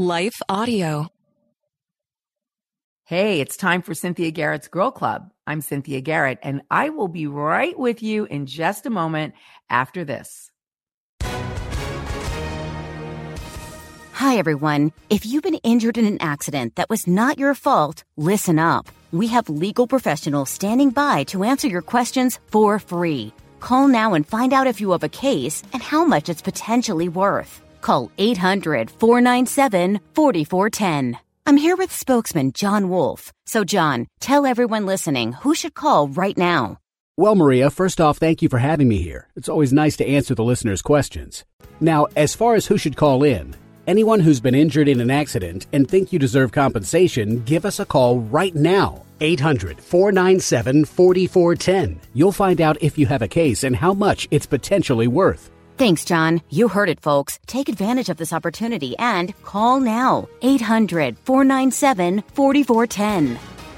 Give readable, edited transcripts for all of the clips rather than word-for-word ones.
Life Audio. Hey, it's time for Cynthia Garrett's Girl Club. I'm Cynthia Garrett, and I will be right with you in just a moment after this. Hi, everyone. If you've been injured in an accident that was not your fault, listen up. We have legal professionals standing by to answer your questions for free. Call now and find out if you have a case and how much it's potentially worth. Call 800-497-4410. I'm here with spokesman John Wolf. So, John, tell everyone listening who should call right now. Well, Maria, first off, thank you for having me here. It's always nice to answer the listeners' questions. Now, as far as who should call in, anyone who's been injured in an accident and think you deserve compensation, give us a call right now. 800-497-4410. You'll find out if you have a case and how much it's potentially worth. Thanks, John. You heard it, folks. Take advantage of this opportunity and call now. 800-497-4410.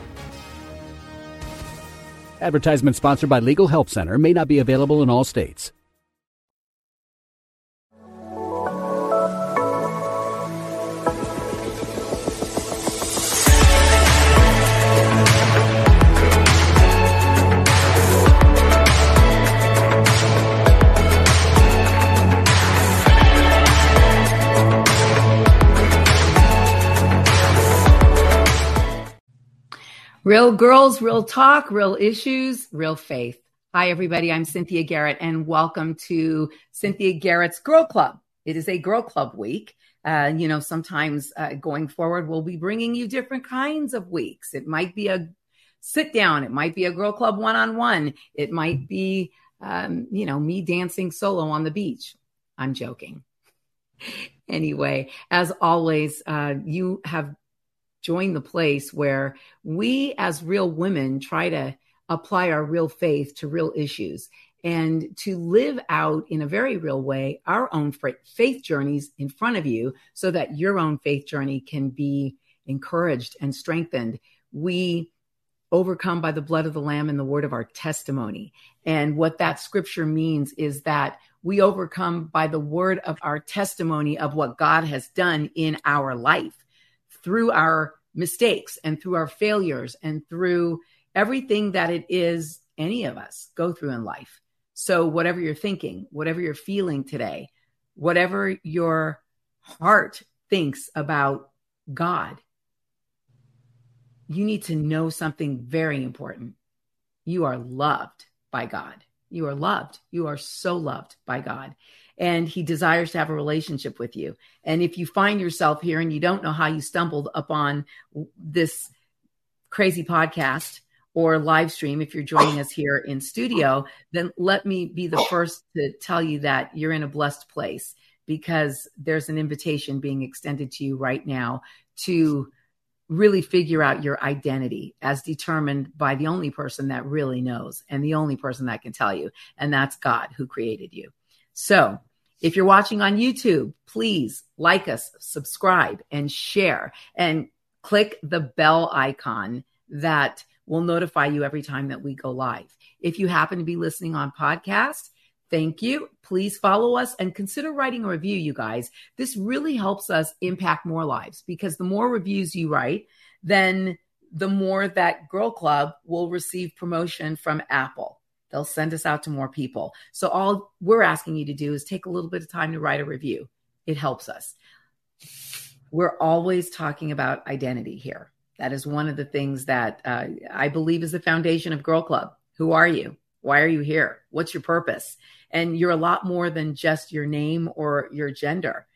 Advertisement sponsored by Legal Help Center. May not be available in all states. Real girls, real talk, real issues, real faith. Hi, everybody. I'm Cynthia Garrett, and welcome to Cynthia Garrett's Girl Club. It is a Girl Club week. Sometimes going forward, we'll be bringing you different kinds of weeks. It might be a sit down. It might be a Girl Club one-on-one. It might be, me dancing solo on the beach. I'm joking. Anyway, as always, you have join the place where we as real women try to apply our real faith to real issues and to live out in a very real way our own faith journeys in front of you so that your own faith journey can be encouraged and strengthened. We overcome by the blood of the Lamb and the word of our testimony. And what that scripture means is that we overcome by the word of our testimony of what God has done in our life, through our mistakes and through our failures and through everything that it is any of us go through in life. So whatever you're thinking, whatever you're feeling today, whatever your heart thinks about God, you need to know something very important. You are loved by God. You are loved. You are so loved by God. And he desires to have a relationship with you. And if you find yourself here and you don't know how you stumbled upon this crazy podcast or live stream, if you're joining us here in studio, then let me be the first to tell you that you're in a blessed place, because there's an invitation being extended to you right now to really figure out your identity as determined by the only person that really knows and the only person that can tell you, and that's God who created you. So if you're watching on YouTube, please like us, subscribe, and share, and click the bell icon that will notify you every time that we go live. If you happen to be listening on podcast, thank you. Please follow us and consider writing a review, you guys. This really helps us impact more lives, because the more reviews you write, then the more that Girl Club will receive promotion from Apple. They'll send us out to more people. So all we're asking you to do is take a little bit of time to write a review. It helps us. We're always talking about identity here. That is one of the things that I believe is the foundation of Girl Club. Who are you? Why are you here? What's your purpose? And you're a lot more than just your name or your gender.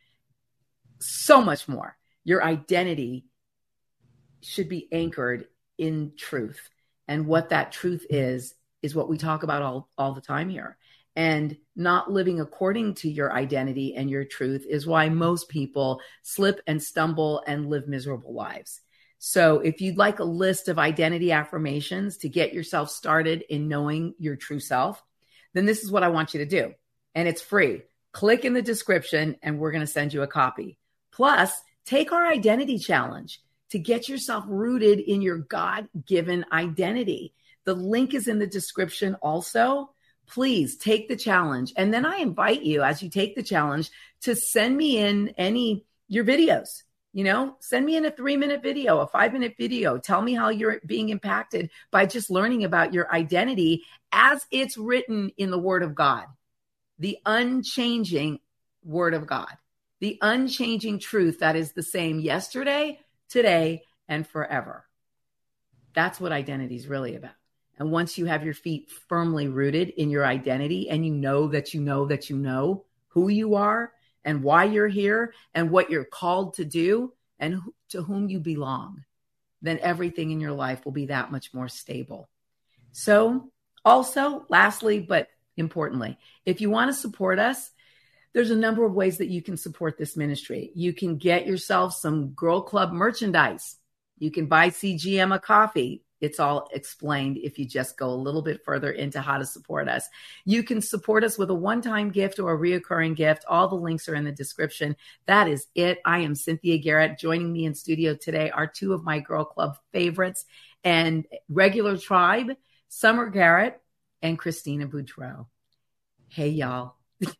So much more. Your identity should be anchored in truth. And what that truth is what we talk about all the time here. And not living according to your identity and your truth is why most people slip and stumble and live miserable lives. So if you'd like a list of identity affirmations to get yourself started in knowing your true self, then this is what I want you to do. And it's free. Click in the description and we're going to send you a copy. Plus, take our identity challenge to get yourself rooted in your God-given identity. The link is in the description also. Please take the challenge. And then I invite you, as you take the challenge, to send me in your videos. Send me in a 3-minute video, a 5-minute video. Tell me how you're being impacted by just learning about your identity as it's written in the Word of God, the unchanging Word of God, the unchanging truth that is the same yesterday, today, and forever. That's what identity is really about. And once you have your feet firmly rooted in your identity and you know that you know that you know who you are and why you're here and what you're called to do and to whom you belong, then everything in your life will be that much more stable. So also, lastly, but importantly, if you want to support us, there's a number of ways that you can support this ministry. You can get yourself some Girl Club merchandise. You can buy CGM a coffee. It's all explained if you just go a little bit further into how to support us. You can support us with a one-time gift or a reoccurring gift. All the links are in the description. That is it. I am Cynthia Garrett. Joining me in studio today are two of my Girl Club favorites and regular tribe, Summer Garrett and Christina Boudreau. Hey, y'all.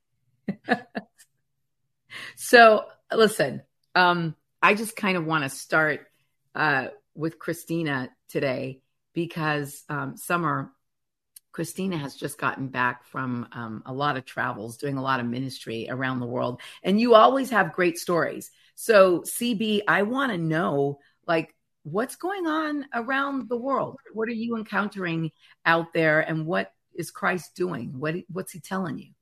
So listen, I just kind of want to start with Christina today because Christina has just gotten back from a lot of travels, doing a lot of ministry around the world. And you always have great stories. So CB, I want to know, what's going on around the world? What are you encountering out there? And what is Christ doing? What's he telling you?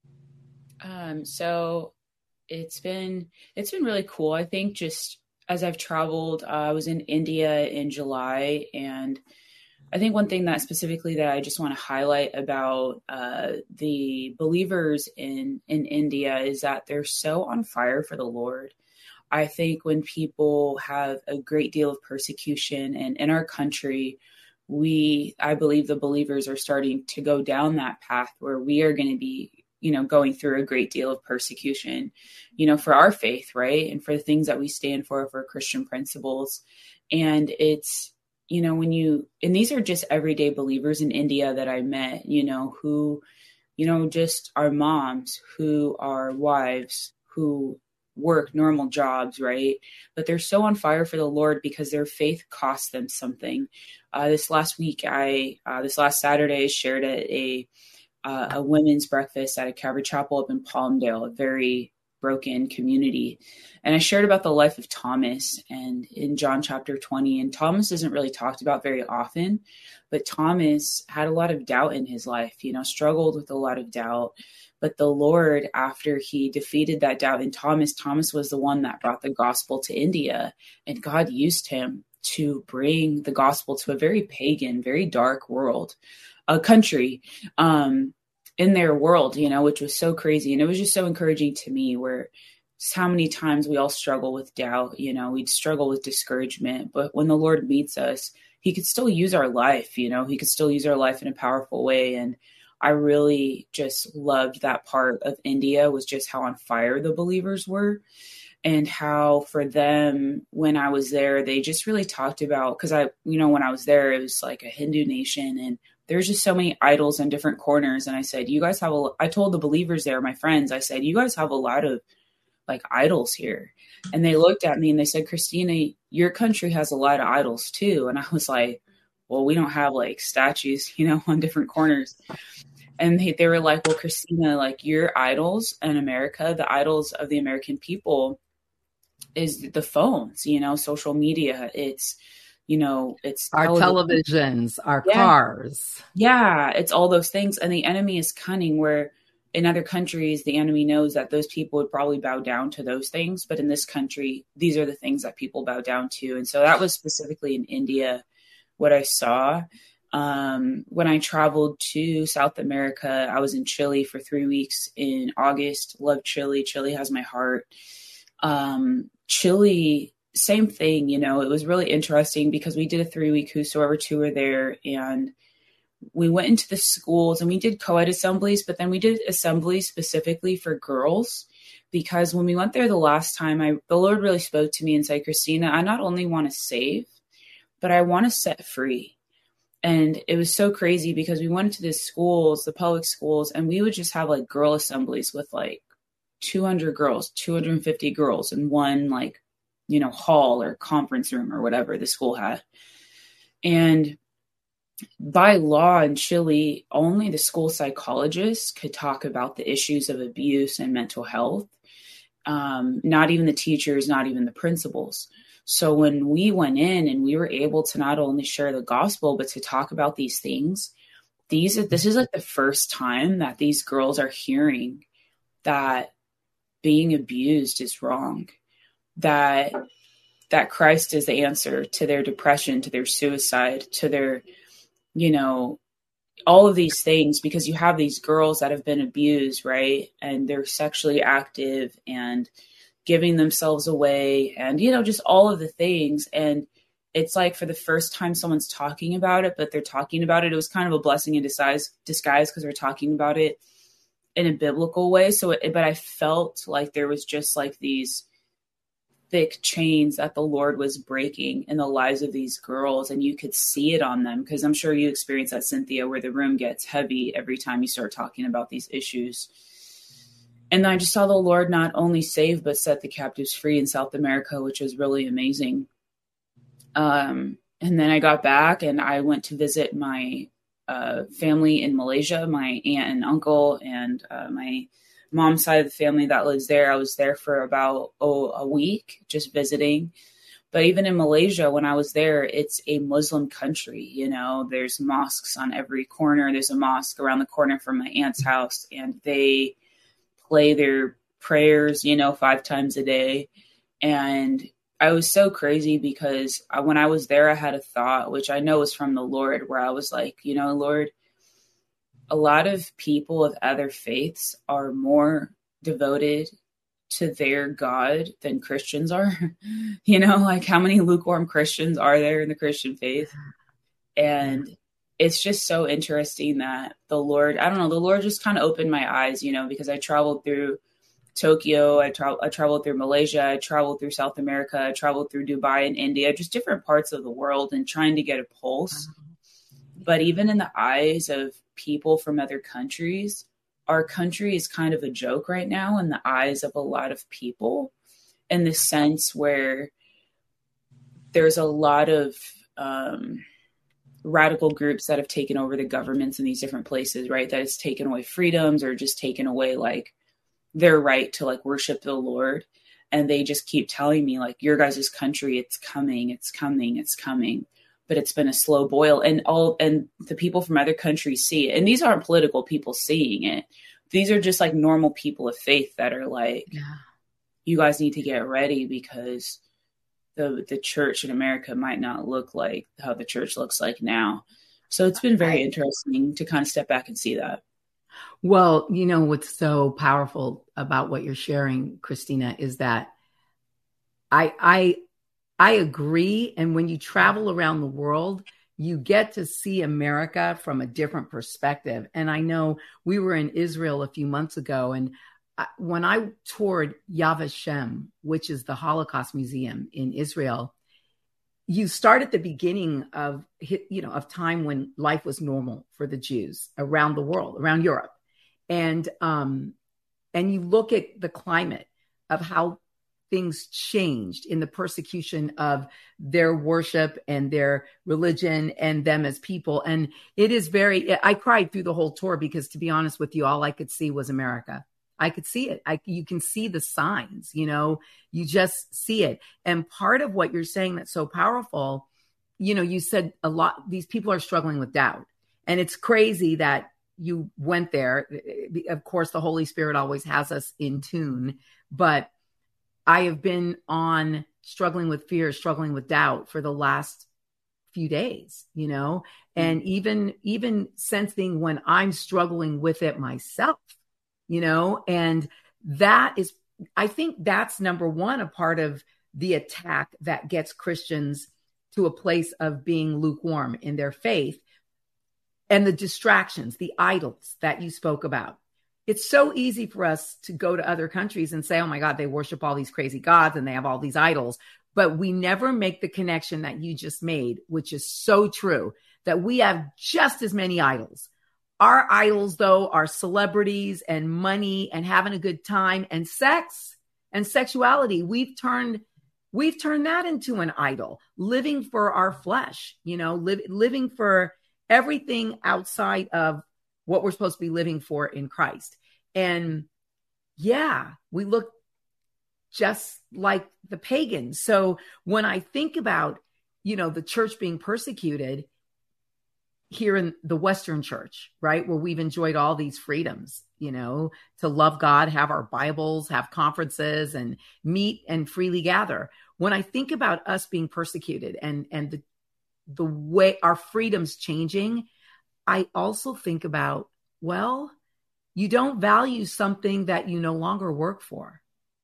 So it's been really cool. I think just as I've traveled, I was in India in July, and I think one thing that specifically that I just want to highlight about the believers in India is that they're so on fire for the Lord. I think when people have a great deal of persecution, and in our country, I believe the believers are starting to go down that path where we are going to be going through a great deal of persecution, for our faith, right? And for the things that we stand for Christian principles. And it's, and these are just everyday believers in India that I met, who, just are moms, who are wives, who work normal jobs, right? But they're so on fire for the Lord because their faith costs them something. This last Saturday, I shared at a women's breakfast at a Calvary Chapel up in Palmdale, a very broken community. And I shared about the life of Thomas and in John chapter 20. And Thomas isn't really talked about very often, but Thomas had a lot of doubt in his life, struggled with a lot of doubt. But the Lord, after he defeated that doubt in Thomas was the one that brought the gospel to India. And God used him to bring the gospel to a very pagan, very dark world, a country, in their world, which was so crazy. And it was just so encouraging to me where how many times we all struggle with doubt, we'd struggle with discouragement, but when the Lord meets us, he could still use our life, he could still use our life in a powerful way. And I really just loved that part of India was just how on fire the believers were. And how for them, when I was there, they just really talked about, because when I was there, it was like a Hindu nation and there's just so many idols in different corners. And I said, I told the believers there, my friends, I said, you guys have a lot of idols here. And they looked at me and they said, Christina, your country has a lot of idols too. And I was like, well, we don't have statues, on different corners. And they were like, well, Christina, your idols in America, the idols of the American people is the phones, social media. It's, it's our televisions, our cars. Yeah, it's all those things. And the enemy is cunning where in other countries, the enemy knows that those people would probably bow down to those things. But in this country, these are the things that people bow down to. And so that was specifically in India, what I saw. When I traveled to South America, I was in Chile for 3 weeks in August. Love Chile. Chile has my heart. Chile, same thing, it was really interesting because we did a 3-week Whosoever tour there and we went into the schools and we did co-ed assemblies, but then we did assemblies specifically for girls because when we went there the last time, the Lord really spoke to me and said, Christina, I not only want to save, but I want to set free. And it was so crazy because we went to the schools, the public schools, and we would just have girl assemblies with 200 girls, 250 girls in one hall or conference room or whatever the school had. And by law in Chile, only the school psychologists could talk about the issues of abuse and mental health. Not even the teachers, not even the principals. So when we went in and we were able to not only share the gospel, but to talk about these things, this is like the first time that these girls are hearing that being abused is wrong, that Christ is the answer to their depression, to their suicide, to their, all of these things, because you have these girls that have been abused, right? And they're sexually active and giving themselves away and, just all of the things. And it's like for the first time someone's talking about it, but they're talking about it. It was kind of a blessing in disguise because they're talking about it in a biblical way. But I felt like there was just like these thick chains that the Lord was breaking in the lives of these girls. And you could see it on them, because I'm sure you experience that, Cynthia, where the room gets heavy every time you start talking about these issues. And I just saw the Lord not only save, but set the captives free in South America, which was really amazing. And then I got back and I went to visit my family in Malaysia, my aunt and uncle, and my mom's side of the family that lives there. I was there for about a week just visiting. But even in Malaysia, when I was there, it's a Muslim country. There's mosques on every corner. There's a mosque around the corner from my aunt's house, and they play their prayers, 5 times a day. And I was so crazy because when I was there, I had a thought, which I know is from the Lord, where I was like, Lord, a lot of people of other faiths are more devoted to their God than Christians are. Like how many lukewarm Christians are there in the Christian faith? And it's just so interesting that the Lord just kind of opened my eyes, because I traveled through Tokyo, I traveled through Malaysia, I traveled through South America, I traveled through Dubai and India, just different parts of the world, and trying to get a pulse. But even in the eyes of people from other countries, our country is kind of a joke right now in the eyes of a lot of people, in the sense where there's a lot of radical groups that have taken over the governments in these different places, right? That has taken away freedoms or just taken away like their right to like worship the Lord. And they just keep telling me like, your guys' country, it's coming, it's coming, it's coming. But it's been a slow boil, and the people from other countries see it. And these aren't political people seeing it. These are just like normal people of faith that are like, you guys need to get ready, because the church in America might not look like how the church looks like now. So it's been very interesting to kind of step back and see that. Well, what's so powerful about what you're sharing, Christina, is that I agree. And when you travel around the world, you get to see America from a different perspective. And I know we were in Israel a few months ago, and when I toured Yad Vashem, which is the Holocaust Museum in Israel, you start at the beginning of time when life was normal for the Jews around the world, around Europe. And you look at the climate of how things changed in the persecution of their worship and their religion and them as people. And it is I cried through the whole tour, because to be honest with you, all I could see was America. I could see it. You can see the signs, you just see it. And part of what you're saying that's so powerful, you said a lot, these people are struggling with doubt. And it's crazy that you went there. Of course, the Holy Spirit always has us in tune, but I have been on struggling with fear, struggling with doubt for the last few days, and even sensing when I'm struggling with it myself, and that is, I think that's number one, a part of the attack that gets Christians to a place of being lukewarm in their faith, and the distractions, the idols that you spoke about. It's so easy for us to go to other countries and say, oh my God, they worship all these crazy gods and they have all these idols. But we never make the connection that you just made, which is so true, that we have just as many idols. Our idols, though, are celebrities and money and having a good time and sex and sexuality. We've turned we've turned that into an idol, living for our flesh, living for everything outside of what we're supposed to be living for in Christ. And yeah, we look just like the pagans. So when I think about, the church being persecuted here in the Western church, right, where we've enjoyed all these freedoms, to love God, have our Bibles, have conferences, and meet and freely gather. When I think about us being persecuted and the way our freedom's changing, I also think about, well, you don't value something that you no longer work for.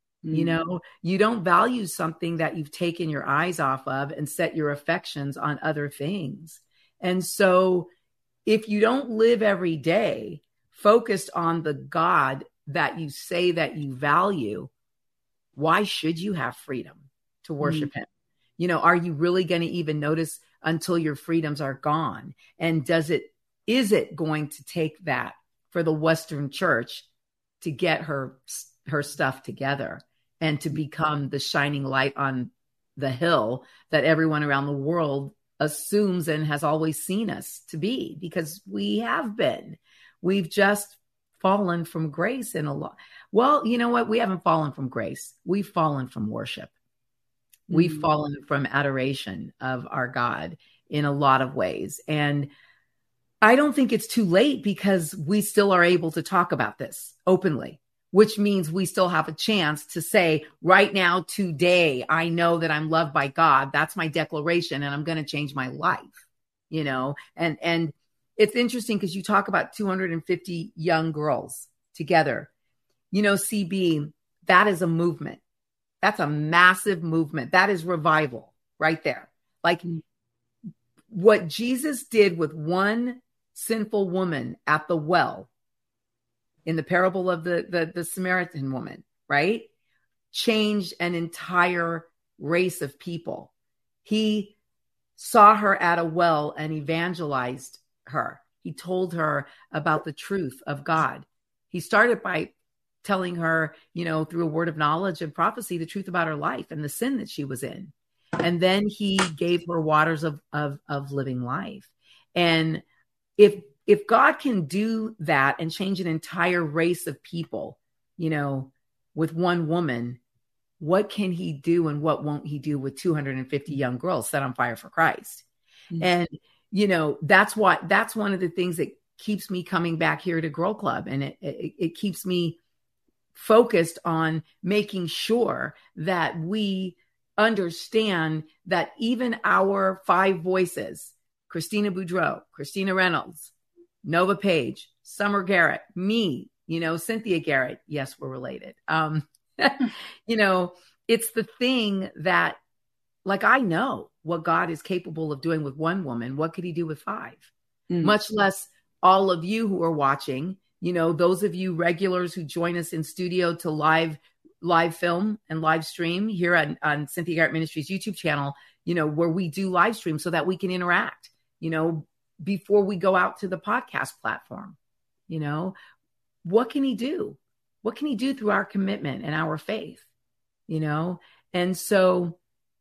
You don't value something that you've taken your eyes off of and set your affections on other things. And so if you don't live every day focused on the God that you say that you value, why should you have freedom to worship him? Are you really going to even notice until your freedoms are gone? And is it going to take that for the Western church to get her stuff together and to become the shining light on the hill that everyone around the world assumes and has always seen us to be? Because we have been. We've just fallen from grace in a lot. Well, you know what? We haven't fallen from grace. We've fallen from worship. We've fallen from adoration of our God in a lot of ways. And I don't think it's too late, because we still are able to talk about this openly, which means we still have a chance to say right now, today, I know that I'm loved by God. That's my declaration, and I'm going to change my life, and it's interesting because you talk about 250 young girls together, CB, that is a movement. That's a massive movement. That is revival right there. Like what Jesus did with one sinful woman at the well in the parable of the Samaritan woman, right? Changed an entire race of people. He saw her at a well and evangelized her. He told her about the truth of God. He started by telling her, through a word of knowledge and prophecy, the truth about her life and the sin that she was in. And then he gave her waters of living life. And if God can do that and change an entire race of people, with one woman, what can he do and what won't he do with 250 young girls set on fire for Christ? Mm-hmm. And, that's one of the things that keeps me coming back here to Girl Club. And it keeps me focused on making sure that we understand that even our 5 voices, Christina Boudreau, Christina Reynolds, Nova Page, Summer Garrett, me, Cynthia Garrett. Yes, we're related. It's the thing that, like, I know what God is capable of doing with one woman. What could he do with 5? Much less all of you who are watching, those of you regulars who join us in studio to live film and live stream here on Cynthia Garrett Ministries YouTube channel, where we do live stream so that we can interact, before we go out to the podcast platform. What can he do? What can he do through our commitment and our faith? And so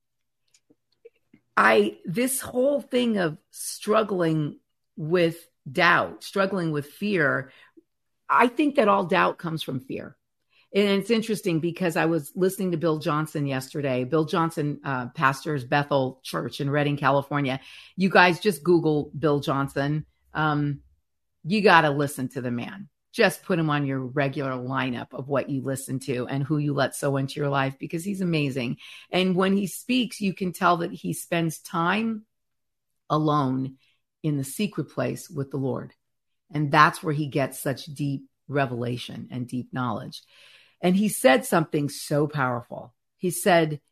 this whole thing of struggling with doubt, struggling with fear, I think that all doubt comes from fear. And it's interesting because I was listening to Bill Johnson yesterday. Bill Johnson pastors Bethel Church in Redding, California. You guys just Google Bill Johnson. You got to listen to the man. Just put him on your regular lineup of what you listen to and who you let sow into your life, because he's amazing. And when he speaks, you can tell that he spends time alone in the secret place with the Lord. And that's where he gets such deep revelation and deep knowledge. And he said something so powerful. He said,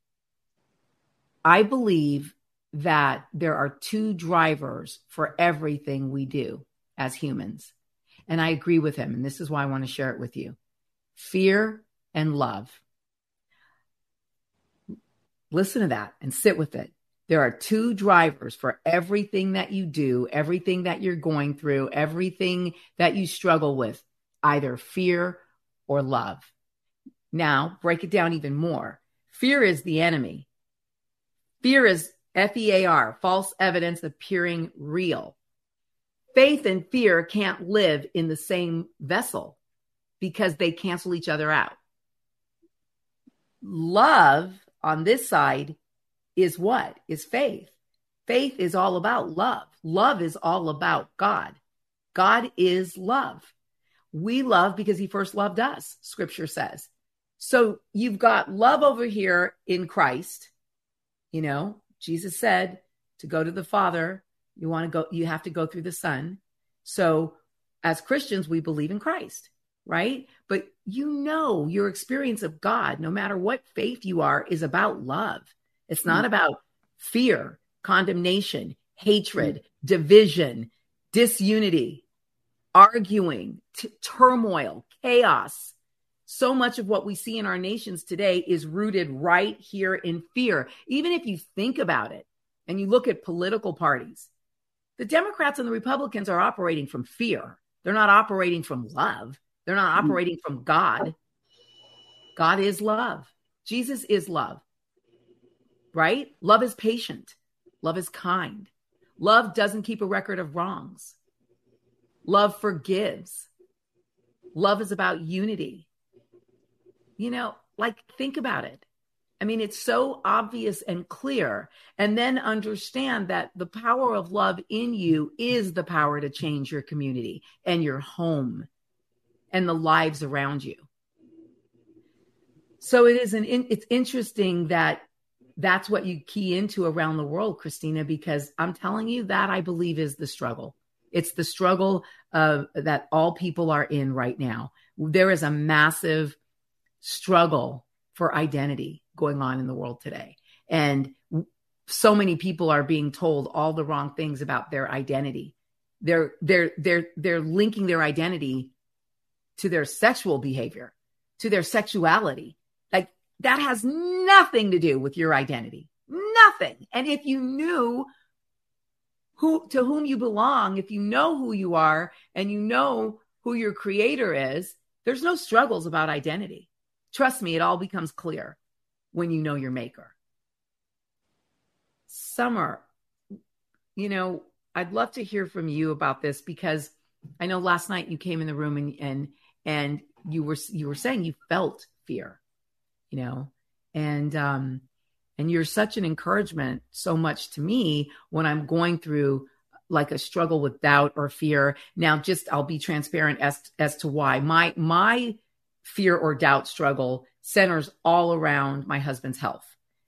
I believe that there are 2 drivers for everything we do as humans. And I agree with him. And this is why I want to share it with you. Fear and love. Listen to that and sit with it. There are 2 drivers for everything that you do, everything that you're going through, everything that you struggle with, either fear or love. Now, break it down even more. Fear is the enemy. Fear is FEAR, false evidence appearing real. Faith and fear can't live in the same vessel because they cancel each other out. Love on this side is what? Is faith. Faith is all about love. Love is all about God. God is love. We love because he first loved us, scripture says. So you've got love over here in Christ. You know, Jesus said to go to the Father, you have to go through the Son. So as Christians, we believe in Christ, right? But you know, your experience of God, no matter what faith you are, is about love. It's not about fear, condemnation, hatred, division, disunity, arguing, turmoil, chaos. So much of what we see in our nations today is rooted right here in fear. Even if you think about it and you look at political parties, the Democrats and the Republicans are operating from fear. They're not operating from love. They're not operating from God. God is love. Jesus is love, right? Love is patient. Love is kind. Love doesn't keep a record of wrongs. Love forgives. Love is about unity. You know, like, think about it. I mean, it's so obvious and clear. And then understand that the power of love in you is the power to change your community and your home and the lives around you. So it's interesting that that's what you key into around the world, Christina, because I'm telling you that I believe is the struggle. It's the struggle that all people are in right now. There is a massive struggle for identity going on in the world today. And so many people are being told all the wrong things about their identity. They're linking their identity to their sexual behavior, to their sexuality. Like, that has nothing to do with your identity. Nothing. And if you knew to whom you belong, if you know who you are and you know who your creator is, there's no struggles about identity. Trust me, it all becomes clear when you know your maker. Summer, you know, I'd love to hear from you about this, because I know last night you came in the room and you were saying you felt fear, you know, and you're such an encouragement so much to me when I'm going through like a struggle with doubt or fear. Now, I'll be transparent as to why my fear or doubt struggle centers all around my husband's health.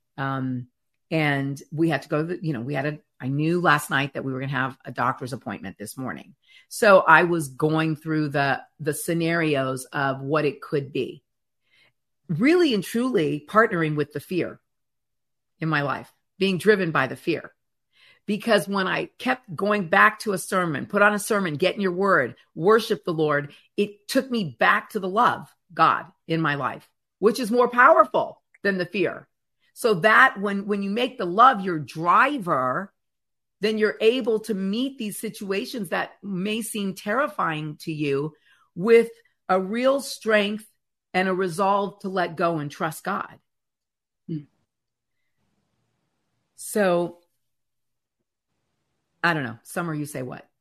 And we had to go I knew last night that we were going to have a doctor's appointment this morning. So I was going through the scenarios of what it could be, really and truly partnering with the fear in my life, being driven by the fear. Because when I kept going back to a sermon, put on a sermon, get in your word, worship the Lord, it took me back to the love, God, in my life, which is more powerful than the fear. So that when you make the love your driver, then you're able to meet these situations that may seem terrifying to you with a real strength and a resolve to let go and trust God. So, I don't know. Summer, you say what?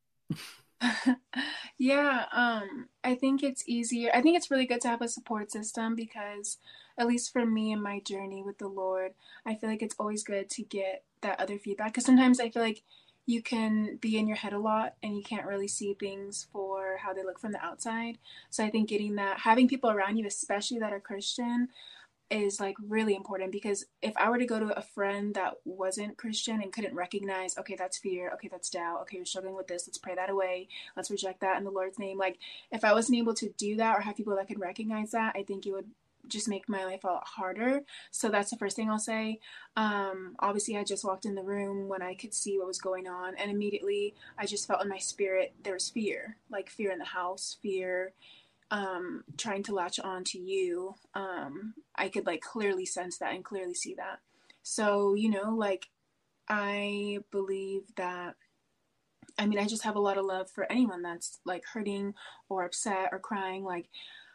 Yeah, I think it's easier. I think it's really good to have a support system, because at least for me in my journey with the Lord, I feel like it's always good to get that other feedback, because sometimes I feel like you can be in your head a lot and you can't really see things for how they look from the outside. So I think having people around you, especially that are Christian, is like really important, because if I were to go to a friend that wasn't Christian and couldn't recognize, okay, that's fear, okay, that's doubt, okay, you're struggling with this, let's pray that away, let's reject that in the Lord's name. Like, if I wasn't able to do that or have people that could recognize that, I think it would just make my life a lot harder. So that's the first thing I'll say. Obviously I just walked in the room when I could see what was going on, and immediately I just felt in my spirit there was fear, like fear in the house, fear trying to latch on to you. I could like clearly sense that and clearly see that. So, you know, like, I believe that, I mean, I just have a lot of love for anyone that's like hurting or upset or crying. Like,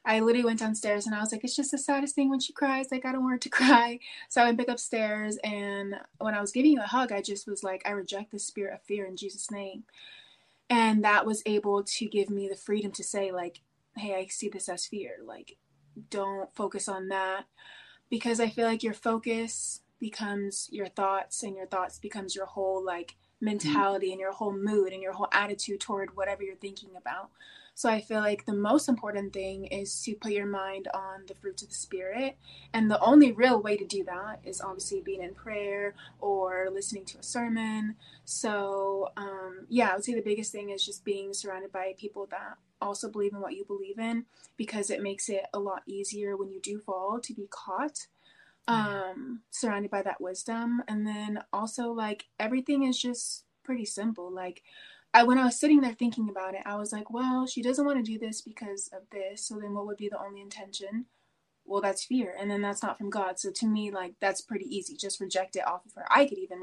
I literally went downstairs and I was like, it's just the saddest thing when she cries. Like, I don't want her to cry. So I went back upstairs, and when I was giving you a hug, I just was like, I reject the spirit of fear in Jesus' name. And that was able to give me the freedom to say, like, hey, I see this as fear. Like, don't focus on that, because I feel like your focus becomes your thoughts, and your thoughts becomes your whole like mentality and your whole mood and your whole attitude toward whatever you're thinking about. So I feel like the most important thing is to put your mind on the fruits of the Spirit. And the only real way to do that is obviously being in prayer or listening to a sermon. So yeah, I would say the biggest thing is just being surrounded by people that also believe in what you believe in, because it makes it a lot easier when you do fall to be caught, surrounded by that wisdom. And then also, like, everything is just pretty simple. Like, when I was sitting there thinking about it, I was like, well, she doesn't want to do this because of this. So then what would be the only intention? Well, that's fear. And then that's not from God. So to me, like, that's pretty easy. Just reject it off of her. I could even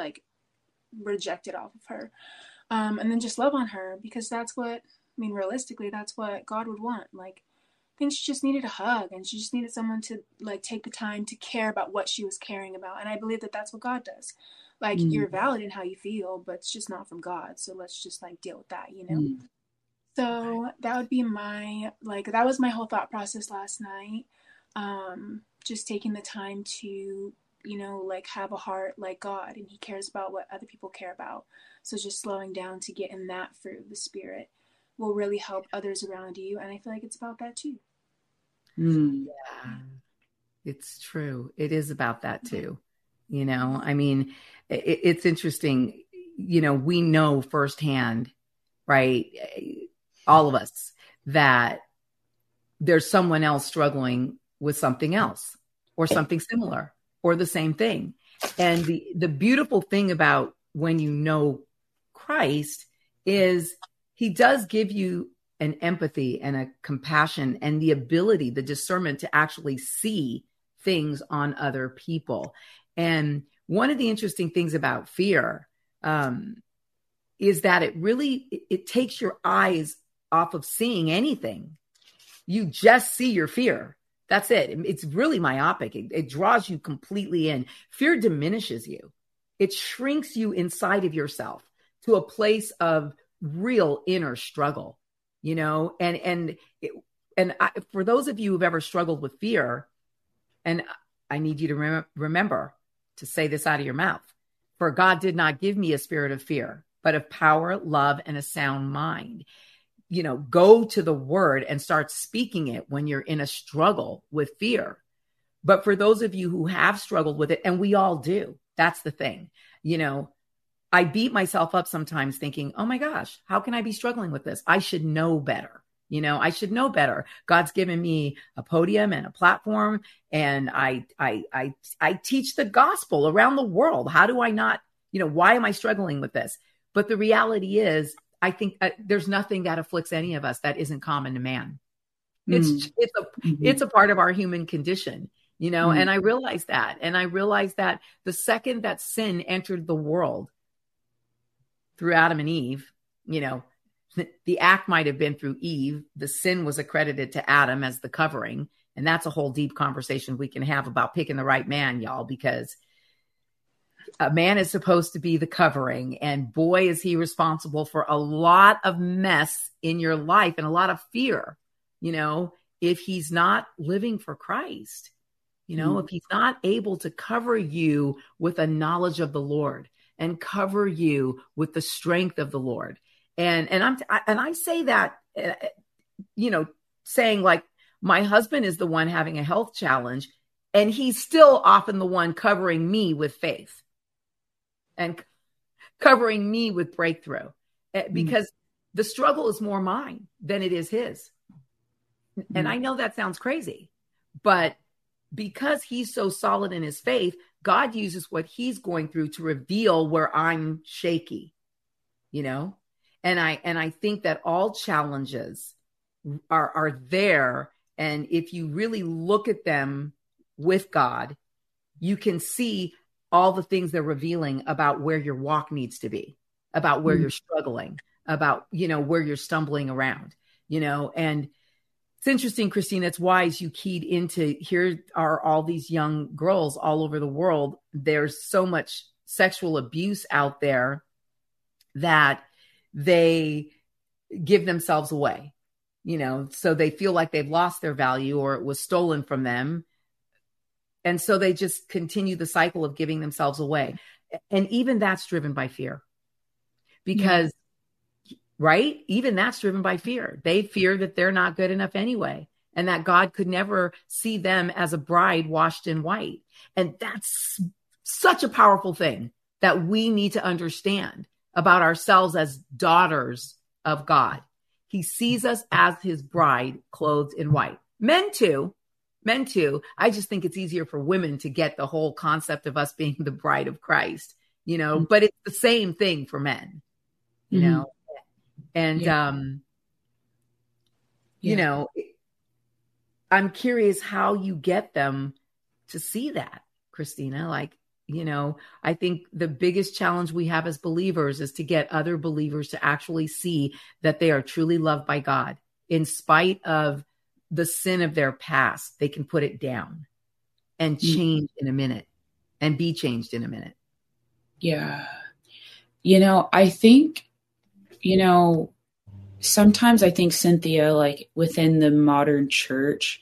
reject it off of her. And then just love on her, because that's what, I mean, realistically, that's what God would want. Like, I think she just needed a hug, and she just needed someone to like take the time to care about what she was caring about. And I believe that that's what God does. Like, you're valid in how you feel, but it's just not from God. So let's just like deal with that, you know? So that would be that was my whole thought process last night. Just taking the time to, you know, like have a heart like God, and he cares about what other people care about. So just slowing down to get in that fruit of the Spirit will really help others around you. And I feel like it's about that too. Yeah, it's true. It is about that too. You know, I mean, it's interesting. You know, we know firsthand, right? All of us, that there's someone else struggling with something else or something similar or the same thing. And the beautiful thing about when you know Christ is he does give you an empathy and a compassion and the ability, the discernment to actually see things on other people. And one of the interesting things about fear is that it takes your eyes off of seeing anything. You just see your fear. That's it. It's really myopic. It draws you completely in. Fear diminishes you. It shrinks you inside of yourself to a place of real inner struggle, you know, for those of you who've ever struggled with fear, and I need you to remember to say this out of your mouth. For God did not give me a spirit of fear, but of power, love, and a sound mind. You know, go to the word and start speaking it when you're in a struggle with fear. But for those of you who have struggled with it, and we all do, that's the thing. You know, I beat myself up sometimes thinking, oh my gosh, how can I be struggling with this? I should know better. You know, I should know better. God's given me a podium and a platform, and I teach the gospel around the world. How do I not, you know, why am I struggling with this? But the reality is, I think there's nothing that afflicts any of us that isn't common to man. It's a part of our human condition, you know, and I realized that. And I realized that the second that sin entered the world through Adam and Eve, you know, the act might have been through Eve. The sin was accredited to Adam as the covering. And that's a whole deep conversation we can have about picking the right man, y'all, because a man is supposed to be the covering. And boy, is he responsible for a lot of mess in your life and a lot of fear, you know, if he's not living for Christ, you know, if he's not able to cover you with a knowledge of the Lord and cover you with the strength of the Lord. And I say that, you know, saying like my husband is the one having a health challenge, and he's still often the one covering me with faith and covering me with breakthrough, because the struggle is more mine than it is his. And I know that sounds crazy, but because he's so solid in his faith, God uses what he's going through to reveal where I'm shaky, you know? And I think that all challenges are there. And if you really look at them with God, you can see all the things they're revealing about where your walk needs to be, about where you're struggling, about, you know, where you're stumbling around, you know, and It's interesting, Christina. It's wise you keyed into, here are all these young girls all over the world. There's so much sexual abuse out there that they give themselves away, so they feel like they've lost their value or it was stolen from them. And so they just continue the cycle of giving themselves away. And even that's driven by fear because right? Even that's driven by fear. They fear that they're not good enough anyway, and that God could never see them as a bride washed in white. And that's such a powerful thing that we need to understand about ourselves as daughters of God. He sees us as his bride clothed in white. Men too. I just think it's easier for women to get the whole concept of us being the bride of Christ, but it's the same thing for men, And, I'm curious how you get them to see that, Christina. I think the biggest challenge we have as believers is to get other believers to actually see that they are truly loved by God. In spite of the sin of their past, they can put it down and change in a minute and be changed in a minute. Yeah. I think, sometimes I think, Cynthia, like within the modern church,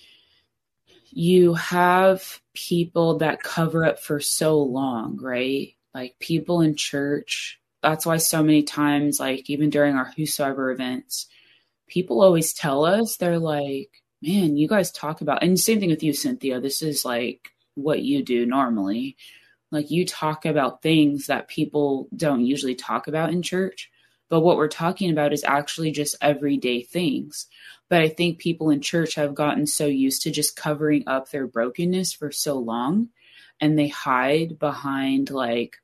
you have people that cover up for so long, right? Like people in church. That's why so many times, like even during our Whosoever events, people always tell us, they're like, man, you guys talk about, and same thing with you, Cynthia, this is like what you do normally. Like you talk about things that people don't usually talk about in church. But what we're talking about is actually just everyday things. But I think people in church have gotten so used to just covering up their brokenness for so long. And they hide behind like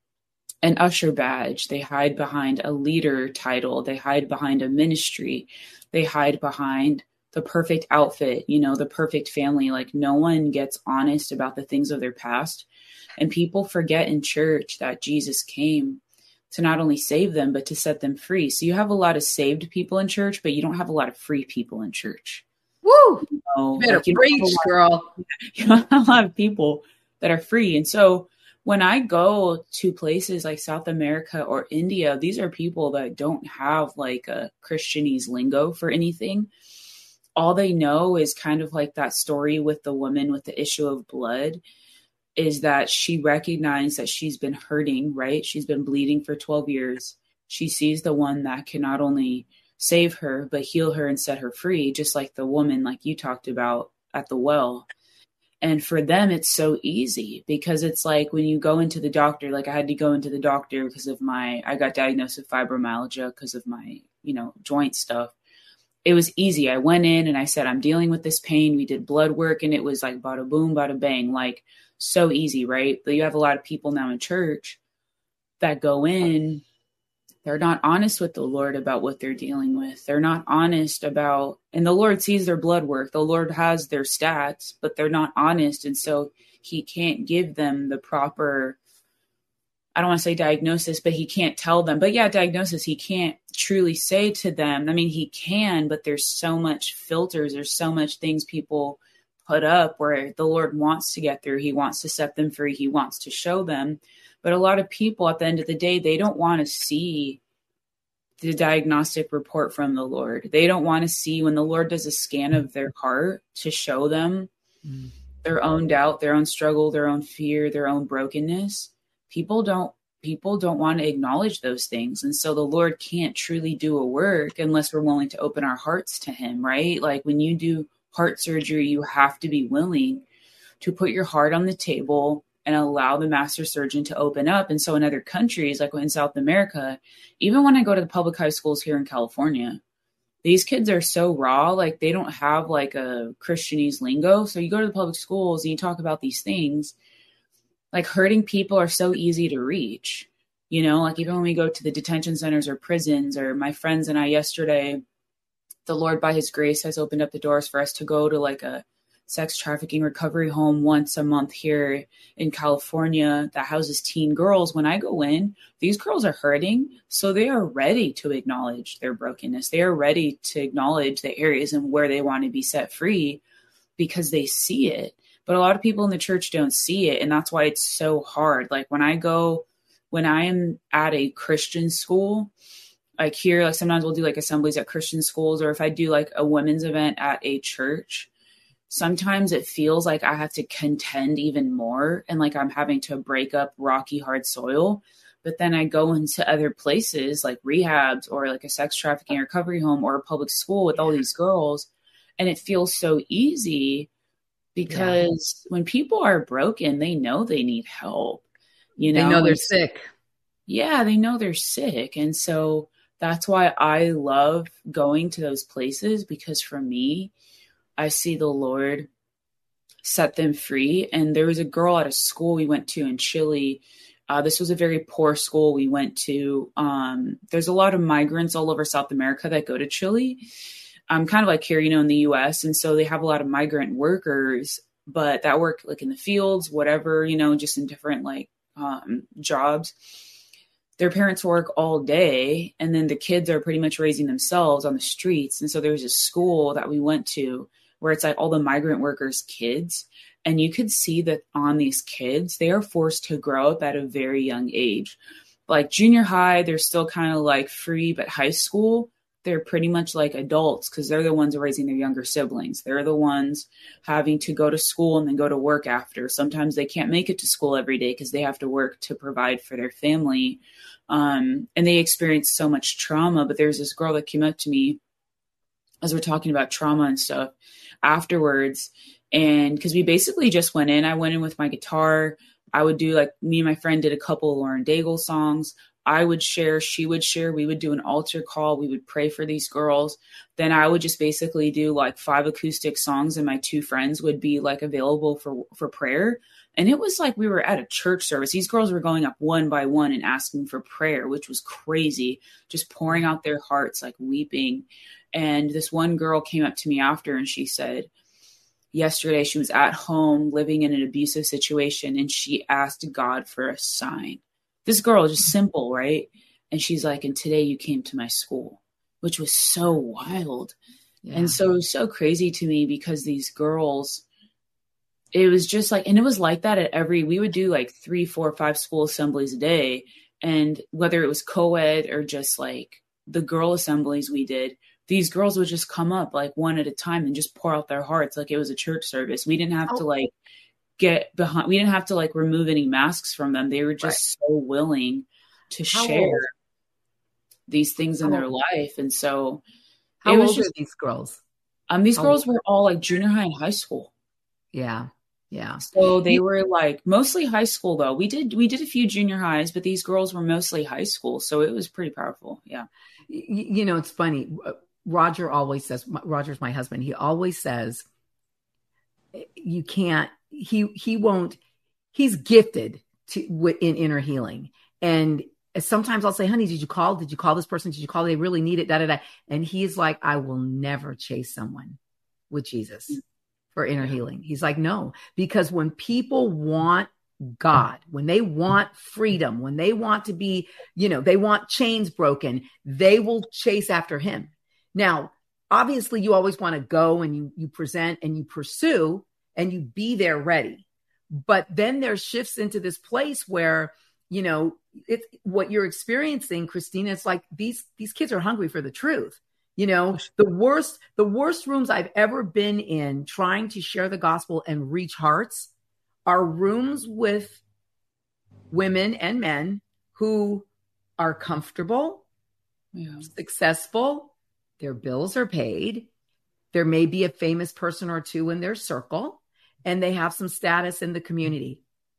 an usher badge. They hide behind a leader title. They hide behind a ministry. They hide behind the perfect outfit, the perfect family. Like no one gets honest about the things of their past. And people forget in church that Jesus came to not only save them, but to set them free. So you have a lot of saved people in church, but you don't have a lot of free people in church. Woo! You better preach, girl. You don't have a lot of people that are free. And so when I go to places like South America or India, these are people that don't have like a Christianese lingo for anything. All they know is kind of like that story with the woman with the issue of blood, is that she recognized that she's been hurting, right? She's been bleeding for 12 years. She sees the one that can not only save her, but heal her and set her free, just like the woman like you talked about at the well. And for them, it's so easy because it's like when you go into the doctor, like I had to go into the doctor because of I got diagnosed with fibromyalgia because of my, joint stuff. It was easy. I went in and I said, I'm dealing with this pain. We did blood work and it was like bada boom, bada bang, like so easy, right? But you have a lot of people now in church that go in, they're not honest with the Lord about what they're dealing with. They're not honest about, and the Lord sees their blood work. The Lord has their stats, but they're not honest. And so he can't give them the proper, I don't want to say diagnosis, but he can't tell them, but yeah, diagnosis, he can't truly say to them. I mean, he can, but there's so much filters. There's so much things people put up where the Lord wants to get through. He wants to set them free. He wants to show them. But a lot of people at the end of the day, they don't want to see the diagnostic report from the Lord. They don't want to see when the Lord does a scan of their heart to show them their own doubt, their own struggle, their own fear, their own brokenness. People don't want to acknowledge those things. And so the Lord can't truly do a work unless we're willing to open our hearts to him, right? Like when you do heart surgery, you have to be willing to put your heart on the table and allow the master surgeon to open up. And so in other countries, like in South America, even when I go to the public high schools here in California, these kids are so raw, like they don't have like a Christianese lingo. So you go to the public schools and you talk about these things, like hurting people are so easy to reach, like even when we go to the detention centers or prisons, or my friends and I yesterday, the Lord, by his grace, has opened up the doors for us to go to like a sex trafficking recovery home once a month here in California that houses teen girls. When I go in, these girls are hurting. So they are ready to acknowledge their brokenness. They are ready to acknowledge the areas and where they want to be set free because they see it. But a lot of people in the church don't see it. And that's why it's so hard. Like when I am at a Christian school, like here, like sometimes we'll do like assemblies at Christian schools, or if I do like a women's event at a church, sometimes it feels like I have to contend even more and like I'm having to break up rocky, hard soil. But then I go into other places like rehabs or like a sex trafficking recovery home or a public school with all these girls. And it feels so easy because when people are broken, they know they need help. You know, they know they're sick. Yeah, they know they're sick. And so that's why I love going to those places, because for me, I see the Lord set them free. And there was a girl at a school we went to in Chile. This was a very poor school we went to. There's a lot of migrants all over South America that go to Chile. Kind of like here, you know, in the US. And so they have a lot of migrant workers, but that work like in the fields, whatever, you know, just in different like jobs. Their parents work all day, and then the kids are pretty much raising themselves on the streets. And so there's a school that we went to where it's like all the migrant workers' kids. And you could see that on these kids, they are forced to grow up at a very young age. Like junior high, they're still kind of like free, but high school, they're pretty much like adults because they're the ones raising their younger siblings. They're the ones having to go to school and then go to work after. Sometimes they can't make it to school every day because they have to work to provide for their family. And they experience so much trauma. But there's this girl that came up to me as we're talking about trauma and stuff afterwards. And because we basically just went in, I went in with my guitar. I would do like, me and my friend did a couple of Lauren Daigle songs. I would share, she would share, we would do an altar call. We would pray for these girls. Then I would just basically do like 5 acoustic songs, and my 2 friends would be like available for prayer. And it was like we were at a church service. These girls were going up one by one and asking for prayer, which was crazy, just pouring out their hearts, like weeping. And this one girl came up to me after and she said, yesterday she was at home living in an abusive situation and she asked God for a sign. This girl, just simple, right? And she's like, and today you came to my school, which was so wild. Yeah. And so it was so crazy to me because these girls, it was just like, and it was like that at we would do like 3, 4, 5 school assemblies a day. And whether it was co-ed or just like the girl assemblies we did, these girls would just come up like one at a time and just pour out their hearts like it was a church service. We didn't have to like get behind, we didn't have to like remove any masks from them. They were just so willing to share these things in their life. And so how old are these girls? These girls were all like junior high and high school. Yeah. Yeah. So they were like mostly high school though. We did a few junior highs, but these girls were mostly high school. So it was pretty powerful. Yeah. You know, it's funny. Roger always says, Roger's my husband. He always says, you can't, he won't, he's gifted in inner healing. And sometimes I'll say, honey, did you call this person? Did you call? They really need it. Da, da, da. And he's like, I will never chase someone with Jesus for inner healing. He's like, no, because when people want God, when they want freedom, when they want to be, you know, they want chains broken, they will chase after him. Now, obviously you always want to go and you present and you pursue and you be there ready. But then there shifts into this place where, you know, it's what you're experiencing, Christina. It's like these kids are hungry for the truth. You know, the worst rooms I've ever been in trying to share the gospel and reach hearts are rooms with women and men who are comfortable, successful, their bills are paid. There may be a famous person or two in their circle, and they have some status in the community.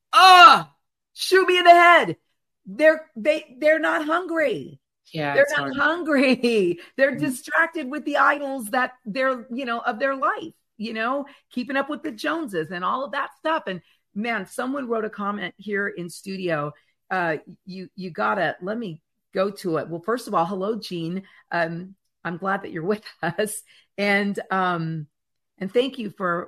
Shoot me in the head. They're not hungry. Yeah, they're not hungry. They're distracted with the idols that they're, you know, of their life, you know, keeping up with the Joneses and all of that stuff. And man, someone wrote a comment here in studio. You gotta, let me go to it. Well, first of all, hello, Jean. I'm glad that you're with us. And thank you for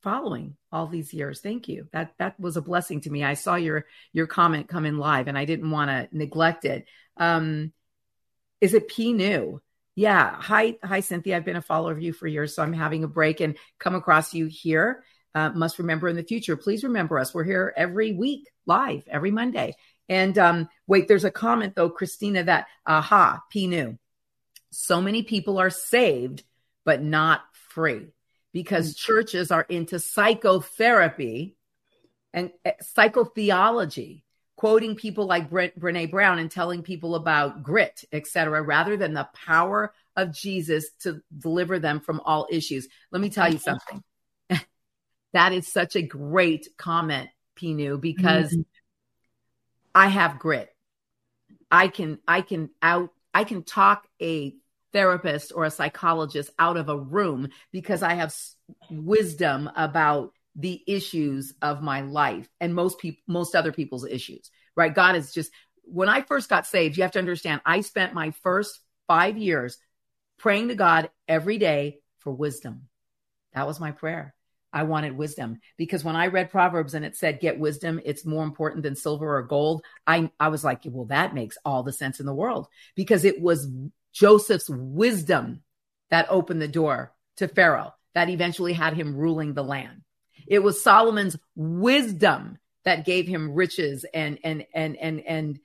following all these years. Thank you. That was a blessing to me. I saw your comment come in live and I didn't want to neglect it. Is it P New? Yeah. Hi, Cynthia. I've been a follower of you for years, so I'm having a break and come across you here. Must remember in the future. Please remember us. We're here every week, live, every Monday. And wait, there's a comment though, Christina, that P New. So many people are saved, but not free because churches are into psychotherapy and psychotheology, quoting people like Brene Brown and telling people about grit, etc., rather than the power of Jesus to deliver them from all issues. Let me tell you something. That is such a great comment, Pinu, because I have grit. I can talk a therapist or a psychologist out of a room because I have wisdom about the issues of my life and most other people's issues, right? God is just, when I first got saved, you have to understand, I spent my first 5 years praying to God every day for wisdom. That was my prayer. I wanted wisdom because when I read Proverbs and it said, get wisdom, it's more important than silver or gold. I was like, well, that makes all the sense in the world because it was Joseph's wisdom that opened the door to Pharaoh that eventually had him ruling the land. It was Solomon's wisdom that gave him riches and the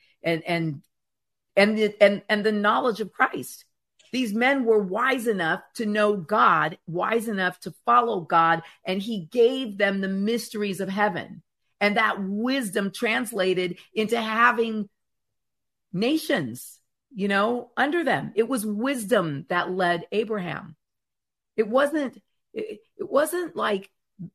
knowledge of Christ. These men were wise enough to know God, wise enough to follow God, and he gave them the mysteries of heaven. And that wisdom translated into having nations, under them. It was wisdom that led Abraham. It wasn't like,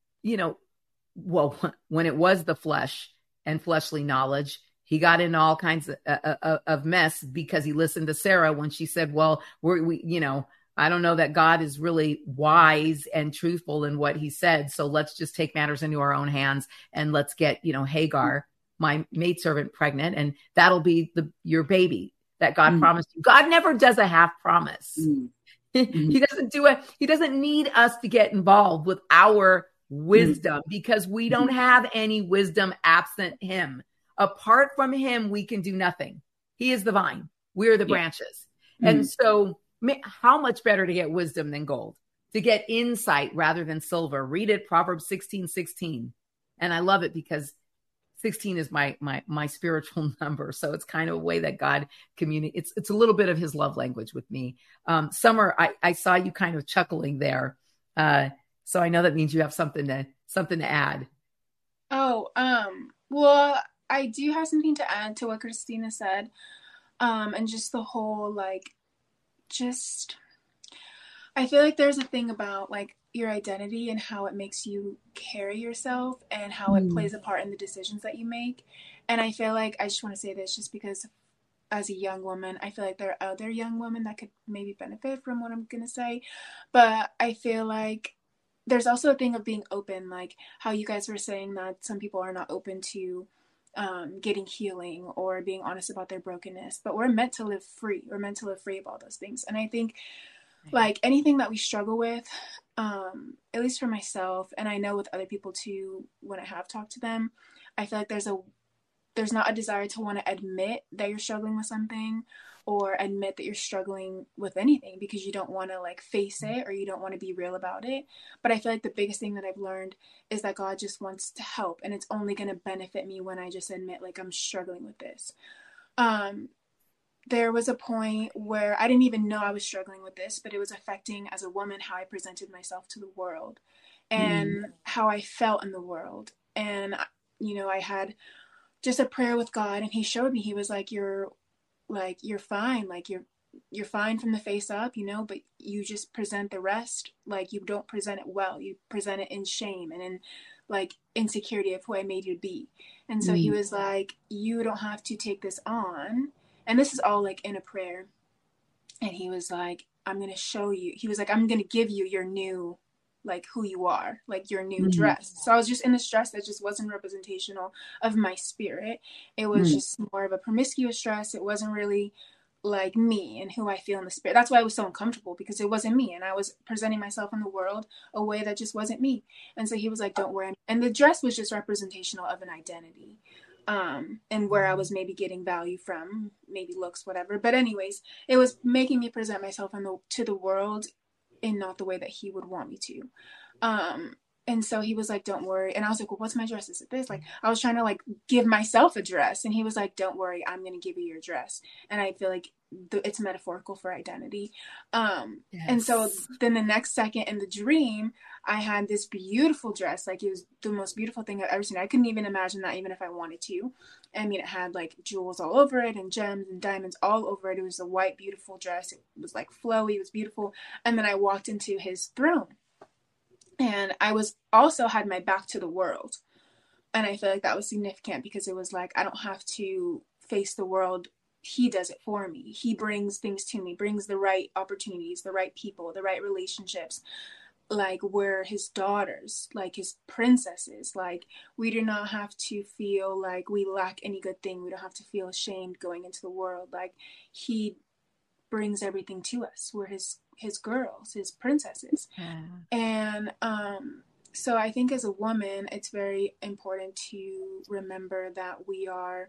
when it was the flesh and fleshly knowledge, he got into all kinds of mess because he listened to Sarah when she said, well, I don't know that God is really wise and truthful in what he said. So let's just take matters into our own hands and let's get, Hagar, my maidservant, pregnant. And that'll be your baby that God promised you. God never does a half promise. He doesn't do it. He doesn't need us to get involved with our wisdom because we don't have any wisdom absent him. Apart from him, we can do nothing. He is the vine. We're the branches. And so how much better to get wisdom than gold, to get insight rather than silver. Read it, Proverbs 16:16. And I love it because 16 is my spiritual number. So it's kind of a way that God communicates. It's a little bit of his love language with me. Summer, I saw you kind of chuckling there. So I know that means you have something to add. Well, I do have something to add to what Christina said. And just the whole, I feel like there's a thing about your identity and how it makes you carry yourself and how it plays a part in the decisions that you make. And I feel like, I just want to say this just because as a young woman, I feel like there are other young women that could maybe benefit from what I'm going to say. But I feel like there's also a thing of being open, like how you guys were saying that some people are not open to getting healing or being honest about their brokenness, but we're meant to live free. We're meant to live free of all those things. And I think anything that we struggle with, at least for myself, and I know with other people too, when I have talked to them, I feel like there's not a desire to want to admit that you're struggling with something or admit that you're struggling with anything because you don't want to face it or you don't want to be real about it. But I feel like the biggest thing that I've learned is that God just wants to help, and it's only going to benefit me when I just admit I'm struggling with this. There was a point where I didn't even know I was struggling with this, but it was affecting as a woman how I presented myself to the world and how I felt in the world. And, I had just a prayer with God, and he showed me, he was like, you're fine. You're fine from the face up, but you just present the rest. You don't present it well. You present it in shame and in insecurity of who I made you to be. And so he was like, you don't have to take this on. And this is all in a prayer. And he was like, I'm going to show you. He was like, I'm going to give you your new, who you are, your new dress. So I was just in this dress that just wasn't representational of my spirit. It was just more of a promiscuous dress. It wasn't really like me and who I feel in the spirit. That's why I was so uncomfortable, because it wasn't me. And I was presenting myself in the world a way that just wasn't me. And so he was like, don't worry. And the dress was just representational of an identity. And where I was maybe getting value from, maybe looks, whatever. But anyways, it was making me present myself to the world in not the way that he would want me to. And so he was like, don't worry. And I was like, well, what's my dress? Is it this? Like, I was trying to like give myself a dress. And he was like, don't worry, I'm going to give you your dress. And I feel like it's metaphorical for identity. Yes. And so then the next second in the dream, I had this beautiful dress. Like, it was the most beautiful thing I've ever seen. I couldn't even imagine that, even if I wanted to. I mean, it had like jewels all over it and gems and diamonds all over it. It was a white, beautiful dress. It was like flowy. It was beautiful. And then I walked into his throne. And I was also had my back to the world. And I feel like that was significant, because it was like, I don't have to face the world. He does it for me. He brings things to me, brings the right opportunities, the right people, the right relationships. Like, we're his daughters, like his princesses. Like, we do not have to feel like we lack any good thing. We don't have to feel ashamed going into the world. Like, he brings everything to us. We're his girls, his princesses. Yeah. And so I think as a woman, it's very important to remember that we are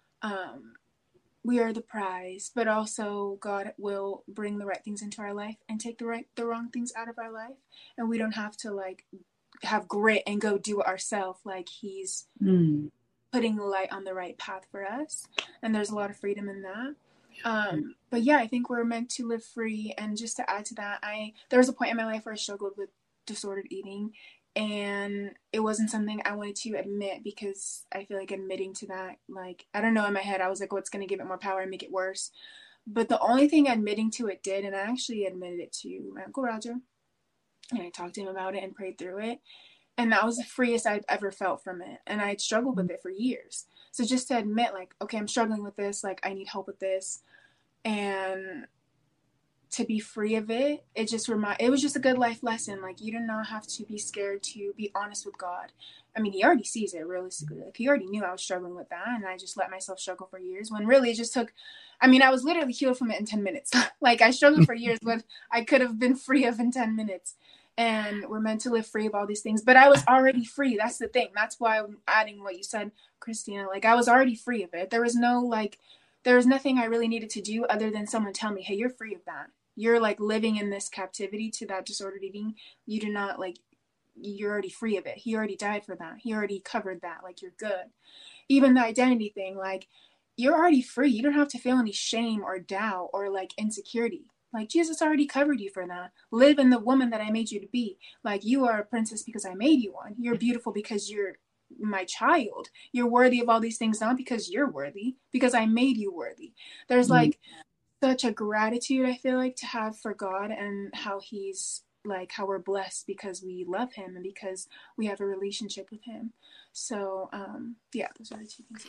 the prize, but also God will bring the right things into our life and take the wrong things out of our life. And we don't have to like have grit and go do it ourselves. Like, he's putting the light on the right path for us. And there's a lot of freedom in that. But yeah, I think we're meant to live free. And just to add to that, there was a point in my life where I struggled with disordered eating, and it wasn't something I wanted to admit, because I feel like admitting to that, like, I don't know, in my head, I was like, what's going to give it more power and make it worse? But the only thing admitting to it did, and I actually admitted it to my Uncle Roger, and I talked to him about it and prayed through it. And that was the freest I've ever felt from it. And I had struggled with it for years. So just to admit, like, okay, I'm struggling with this, like, I need help with this. And to be free of it, it was just a good life lesson. Like, you do not have to be scared to be honest with God. I mean, he already sees it realistically. Like, he already knew I was struggling with that. And I just let myself struggle for years, when really it just took, I mean, I was literally healed from it in 10 minutes. Like, I struggled for years, but I could have been free of in 10 minutes. And we're meant to live free of all these things. But I was already free. That's the thing. That's why I'm adding what you said, Christina. Like, I was already free of it. There was nothing I really needed to do other than someone tell me, hey, you're free of that. You're like living in this captivity to that disordered eating. You do not, like, you're already free of it. He already died for that. He already covered that. Like, you're good. Even the identity thing, like, you're already free. You don't have to feel any shame or doubt or like insecurity. Like, Jesus already covered you for that. Live in the woman that I made you to be. Like, you are a princess because I made you one. You're beautiful because you're my child. You're worthy of all these things, not because you're worthy, because I made you worthy. There's like such a gratitude, I feel like, to have for God, and how he's like, how we're blessed because we love him and because we have a relationship with him. So yeah, those are the two things.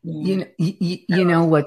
You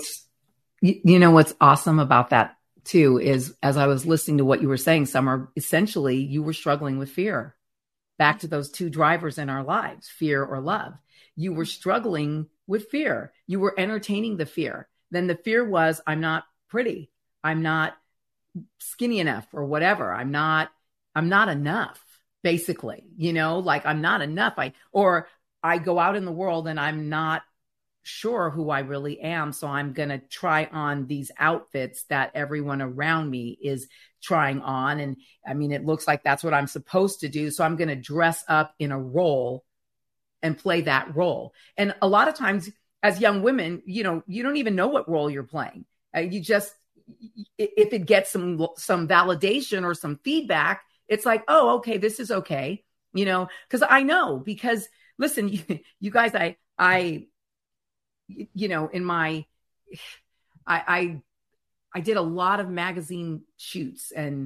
know what's awesome about that too is, as I was listening to what you were saying, Summer, essentially you were struggling with fear. Back to those two drivers in our lives, fear or love. You were struggling with fear. You were entertaining the fear. Then the fear was, I'm not pretty. I'm not skinny enough, or whatever. I'm not enough, basically, like, I'm not enough. I go out in the world and I'm not sure who I really am. So I'm going to try on these outfits that everyone around me is trying on. And I mean, it looks like that's what I'm supposed to do. So I'm going to dress up in a role and play that role. And a lot of times as young women, you don't even know what role you're playing. You just, if it gets some validation or some feedback, it's like, oh, okay, this is okay. Because I know, because listen, you guys, I did a lot of magazine shoots and,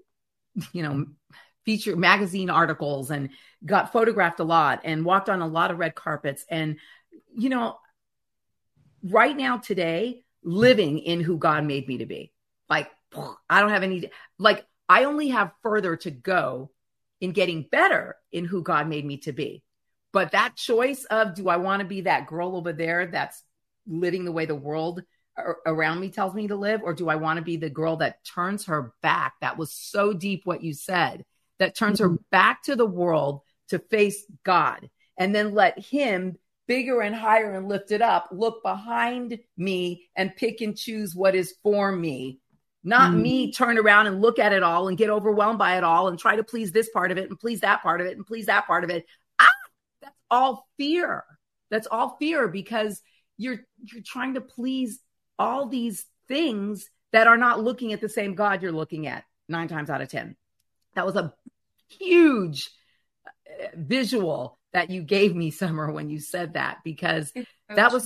feature magazine articles, and got photographed a lot and walked on a lot of red carpets. And, right now today, living in who God made me to be, like, I don't have any, like, I only have further to go in getting better in who God made me to be. But that choice of, do I want to be that girl over there that's living the way the world around me tells me to live? Or do I want to be the girl that turns her back? That was so deep what you said, that turns her back to the world to face God, and then let him, bigger and higher and lifted up, look behind me and pick and choose what is for me. Not me turn around and look at it all and get overwhelmed by it all and try to please this part of it and please that part of it and please that part of it. That's all fear. That's all fear, because you're trying to please all these things that are not looking at the same God you're looking at 9 times out of 10. That was a huge visual that you gave me, Summer, when you said that, because that's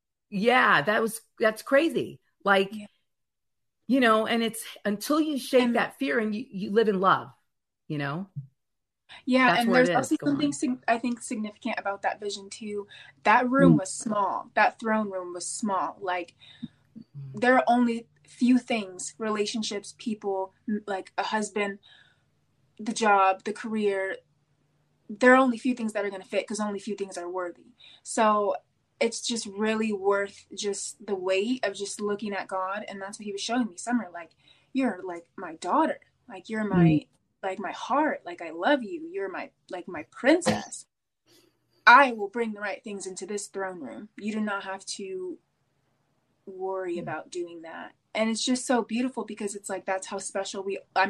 crazy. Like, you know, and it's until you shake that fear and you live in love, you know? Yeah. That's, and there's also something I think significant about that vision too. That room was small. That throne room was small. Like, there are only few things, relationships, people, like a husband, the job, the career. There are only few things that are going to fit, because only few things are worthy. So it's just really worth just the weight of just looking at God. And that's what he was showing me, Summer, like, you're like my daughter, like you're my, like my heart, like I love you. You're my, like my princess. I will bring the right things into this throne room. You do not have to worry about doing that. And it's just so beautiful, because it's like, that's how special I'm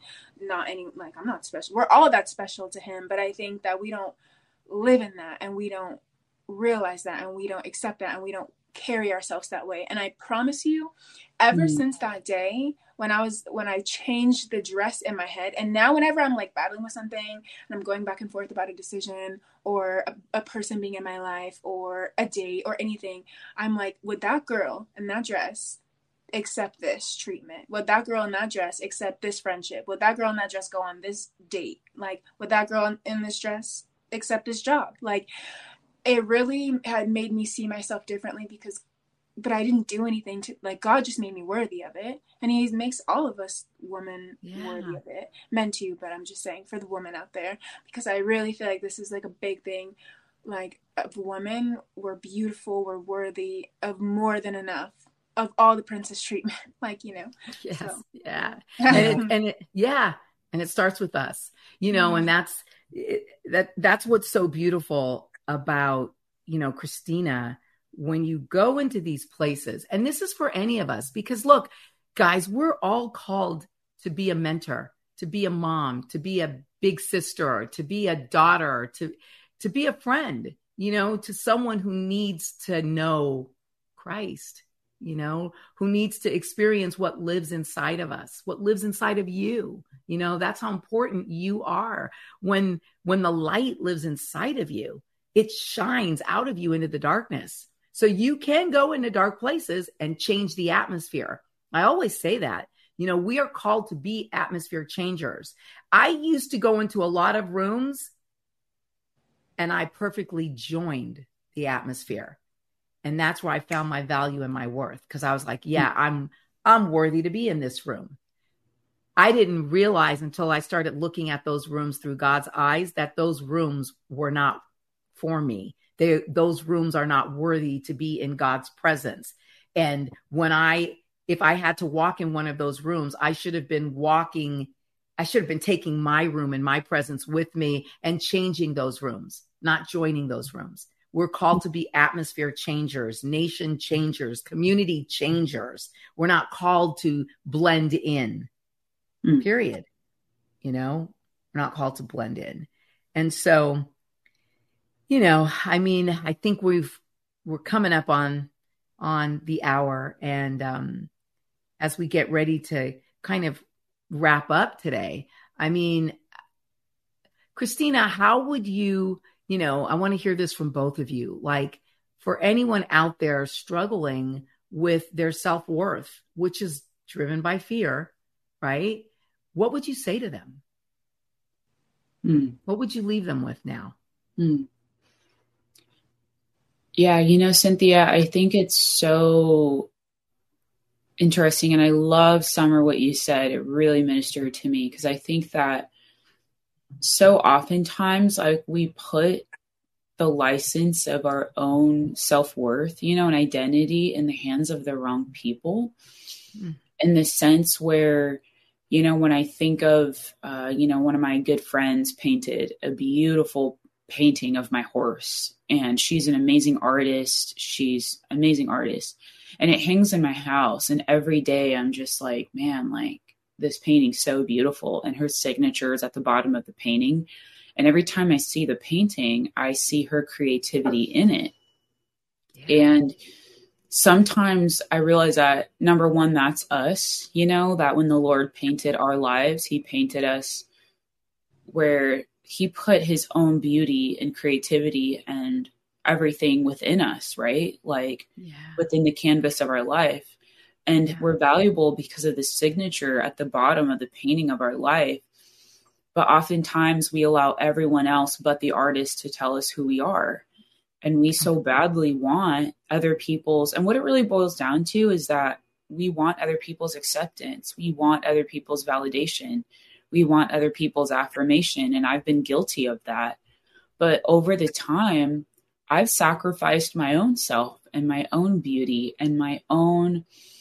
not special. We're all that special to him. But I think that we don't live in that, and we don't realize that, and we don't accept that, and we don't carry ourselves that way. And I promise you, ever since that day, when I changed the dress in my head, and now whenever I'm like battling with something and I'm going back and forth about a decision or a person being in my life or a date or anything, I'm like, would that girl in that dress accept this treatment? Would that girl in that dress accept this friendship? Would that girl in that dress go on this date? Like, would that girl in this dress accept this job? Like, it really had made me see myself differently, but I didn't do anything to, like, God just made me worthy of it. And he makes all of us women worthy of it. Men too, but I'm just saying for the women out there, because I really feel like this is like a big thing. Like, of women, we're beautiful, we're worthy of more than enough of all the princess treatment. Like, you know. Yes. So. Yeah. And it starts with us, you know, and that's what's so beautiful about, you know, Christina, when you go into these places, and this is for any of us, because look, guys, we're all called to be a mentor, to be a mom, to be a big sister, to be a daughter, to be a friend, you know, to someone who needs to know Christ, you know, who needs to experience what lives inside of us, what lives inside of you. You know, that's how important you are. When the light lives inside of you, it shines out of you into the darkness. So you can go into dark places and change the atmosphere. I always say that, you know, we are called to be atmosphere changers. I used to go into a lot of rooms and I perfectly joined the atmosphere. And that's where I found my value and my worth. Because I was like, yeah, I'm worthy to be in this room. I didn't realize until I started looking at those rooms through God's eyes that those rooms were not for me. Those rooms are not worthy to be in God's presence. And if I had to walk in one of those rooms, I should have been taking my room and my presence with me and changing those rooms, not joining those rooms. We're called to be atmosphere changers, nation changers, community changers. We're not called to blend in, period. You know, we're not called to blend in. And so, you know, I mean, I think we're coming up on the hour. And as we get ready to kind of wrap up today, I mean, Christina, how would you know, I want to hear this from both of you. Like, for anyone out there struggling with their self-worth, which is driven by fear, right? What would you say to them? What would you leave them with now? Yeah, you know, Cynthia, I think it's so interesting. And I love, Summer, what you said. It really ministered to me, because I think that so oftentimes, like, we put the license of our own self-worth, you know, and identity in the hands of the wrong people. In the sense where, you know, when I think of, you know, one of my good friends painted a beautiful painting of my horse, and she's an amazing artist. And it hangs in my house. And every day I'm just like, man, like this painting's so beautiful. And her signature is at the bottom of the painting. And every time I see the painting, I see her creativity in it. Yeah. And sometimes I realize that, number one, that's us, you know, that when the Lord painted our lives, he painted us where he put his own beauty and creativity and everything within us, right? Like within the canvas of our life. And we're valuable because of the signature at the bottom of the painting of our life. But oftentimes we allow everyone else but the artist to tell us who we are. And we so badly want other people's, and what it really boils down to is that we want other people's acceptance. We want other people's validation. We want other people's affirmation. And I've been guilty of that. But over the time, I've sacrificed my own self and my own beauty and my own,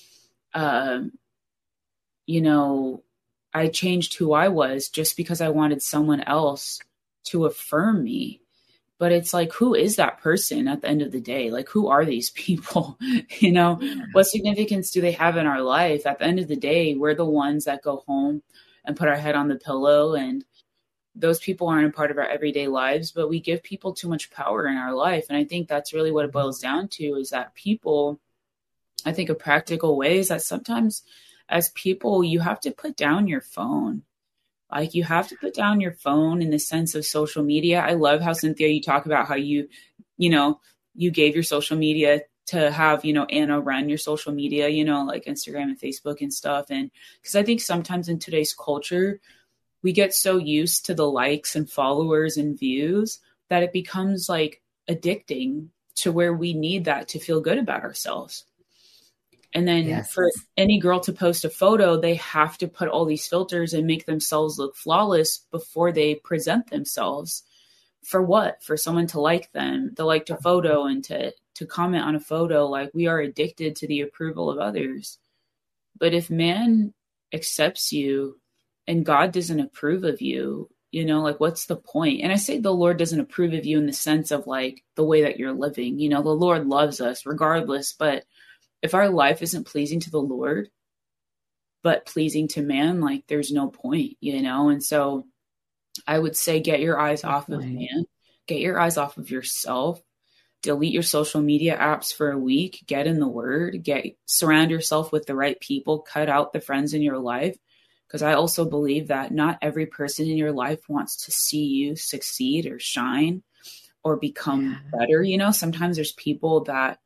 you know, I changed who I was just because I wanted someone else to affirm me. But it's like, who is that person at the end of the day? Like, who are these people? You know, what significance do they have in our life? At the end of the day, we're the ones that go home and put our head on the pillow, and those people aren't a part of our everyday lives, but we give people too much power in our life. And I think that's really what it boils down to, is that people, I think a practical way is that sometimes as people, you have to put down your phone. Like, you have to put down your phone in the sense of social media. I love how, Cynthia, you talk about how you know, you gave your social media to have, you know, Anna run your social media, you know, like Instagram and Facebook and stuff. And because I think sometimes in today's culture, we get so used to the likes and followers and views that it becomes like addicting to where we need that to feel good about ourselves. And then for any girl to post a photo, they have to put all these filters and make themselves look flawless before they present themselves. For what? For someone to like them, to like a photo and to comment on a photo. Like, we are addicted to the approval of others. But if man accepts you and God doesn't approve of you, you know, like, what's the point? And I say the Lord doesn't approve of you in the sense of like the way that you're living. You know, the Lord loves us regardless, but if our life isn't pleasing to the Lord, but pleasing to man, like, there's no point, you know? And so I would say, get your eyes off of man, get your eyes off of yourself, delete your social media apps for a week, get in the word, surround yourself with the right people, cut out the friends in your life. Because I also believe that not every person in your life wants to see you succeed or shine or become better. You know, sometimes there's people that,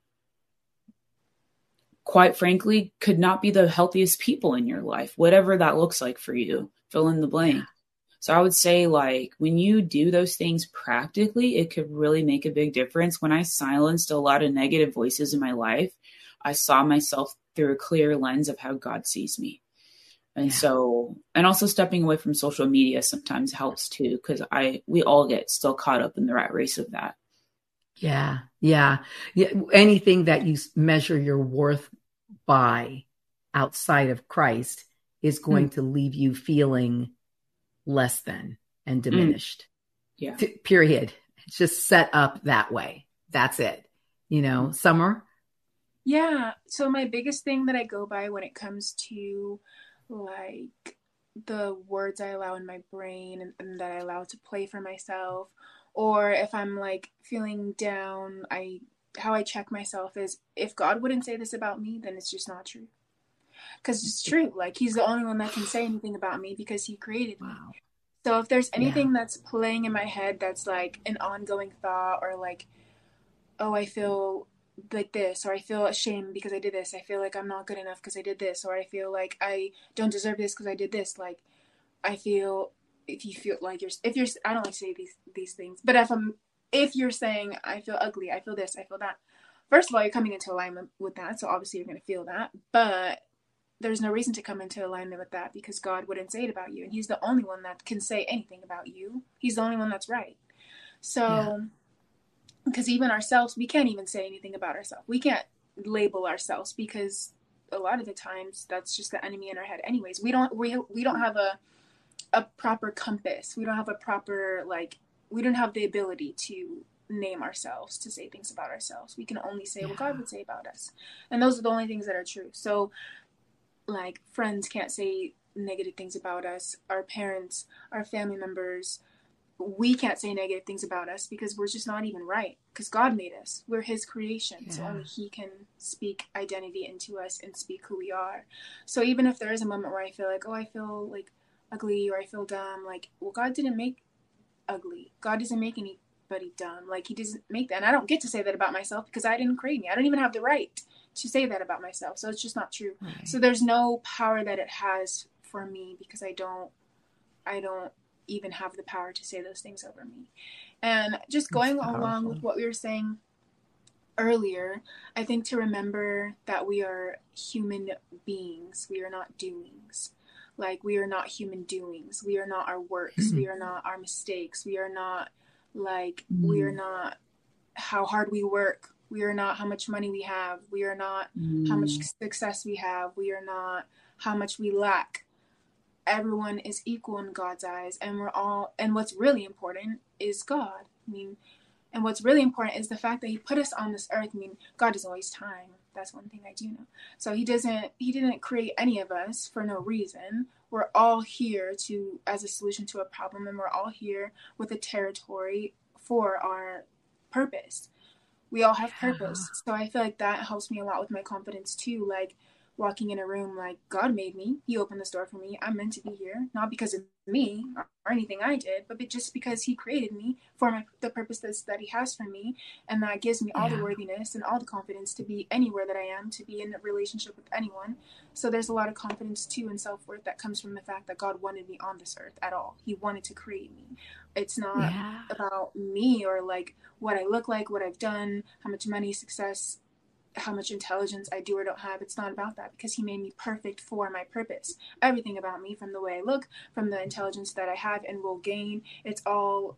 quite frankly, could not be the healthiest people in your life, whatever that looks like for you, fill in the blank. So I would say, like, when you do those things practically, it could really make a big difference. When I silenced a lot of negative voices in my life, I saw myself through a clear lens of how God sees me. And so, and also stepping away from social media sometimes helps too, because we all get still caught up in the rat race of that. Yeah. Anything that you measure your worth by outside of Christ is going to leave you feeling less than and diminished. Yeah. Period. It's just set up that way. That's it. You know, Summer? Yeah. So my biggest thing that I go by when it comes to like the words I allow in my brain and that I allow to play for myself, or if I'm like feeling down, how I check myself is, if God wouldn't say this about me, then it's just not true. Because it's true. Like, he's the only one that can say anything about me because he created me. So if there's anything that's playing in my head that's like an ongoing thought, or like, oh, I feel like this, or I feel ashamed because I did this, I feel like I'm not good enough because I did this, or I feel like I don't deserve this because I did this, like, I feel, if you feel like if you're I don't like to say these things, but if you're saying I feel ugly, I feel this, I feel that, first of all, you're coming into alignment with that, so obviously you're going to feel that, but there's no reason to come into alignment with that, because God wouldn't say it about you, and he's the only one that can say anything about you. He's the only one that's right. So Because even ourselves, we can't even say anything about ourselves. We can't label ourselves, because a lot of the times that's just the enemy in our head anyways. We don't have a proper compass. We don't have a proper, we don't have the ability to name ourselves, to say things about ourselves. We can only say what God would say about us. And those are the only things that are true. So friends can't say negative things about us. Our parents, our family members, we can't say negative things about us, because we're just not even right, because God made us. We're his creation. So only he can speak identity into us and speak who we are. So even if there is a moment where I feel I feel ugly, or I feel dumb, God didn't make ugly. God doesn't make anybody dumb. He doesn't make that. And I don't get to say that about myself, because I didn't create me. I don't even have the right to say that about myself. So it's just not true. Right. So there's no power that it has for me, because I don't even have the power to say those things over me. And just going along with what we were saying earlier, I think to remember that we are human beings. We are not doings. We are not human doings. We are not our works. We are not our mistakes. We are not we are not how hard we work. We are not how much money we have. We are not how much success we have. We are not how much we lack. Everyone is equal in God's eyes, and and what's really important is God. And what's really important is the fact that he put us on this earth. God doesn't waste time. That's one thing I do know. So he didn't create any of us for no reason. We're all here as a solution to a problem, and we're all here with a territory for our purpose. We all have purpose. So I feel that helps me a lot with my confidence too. Walking in a room, God made me. He opened this door for me. I'm meant to be here, not because of me or anything I did, but just because he created me for the purpose that he has for me. And that gives me all the worthiness and all the confidence to be anywhere that I am, to be in a relationship with anyone. So there's a lot of confidence too and self-worth that comes from the fact that God wanted me on this earth at all. He wanted to create me. It's not about me or what I look like, what I've done, how much money, success, how much intelligence I do or don't have. It's not about that, because he made me perfect for my purpose. Everything about me, from the way I look, from the intelligence that I have and will gain, it's all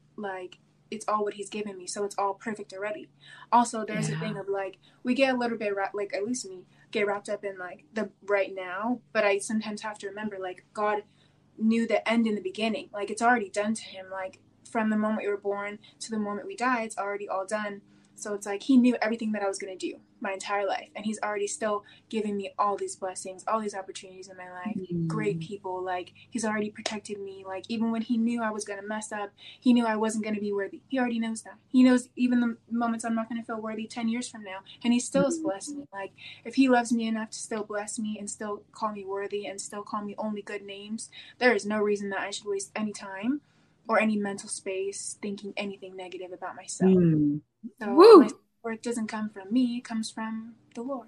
what he's given me. So it's all perfect already. Also, there's a thing of we get a little bit at least me get wrapped up in the right now, but I sometimes have to remember God knew the end in the beginning. It's already done to him. From the moment we were born to the moment we die, it's already all done. So it's he knew everything that I was going to do my entire life. And he's already still giving me all these blessings, all these opportunities in my life, great people. He's already protected me. Even when he knew I was going to mess up, he knew I wasn't going to be worthy. He already knows that. He knows even the moments I'm not going to feel worthy 10 years from now. And he still has blessed me. If he loves me enough to still bless me and still call me worthy and still call me only good names, there is no reason that I should waste any time or any mental space thinking anything negative about myself. So my support doesn't come from me, it comes from the Lord.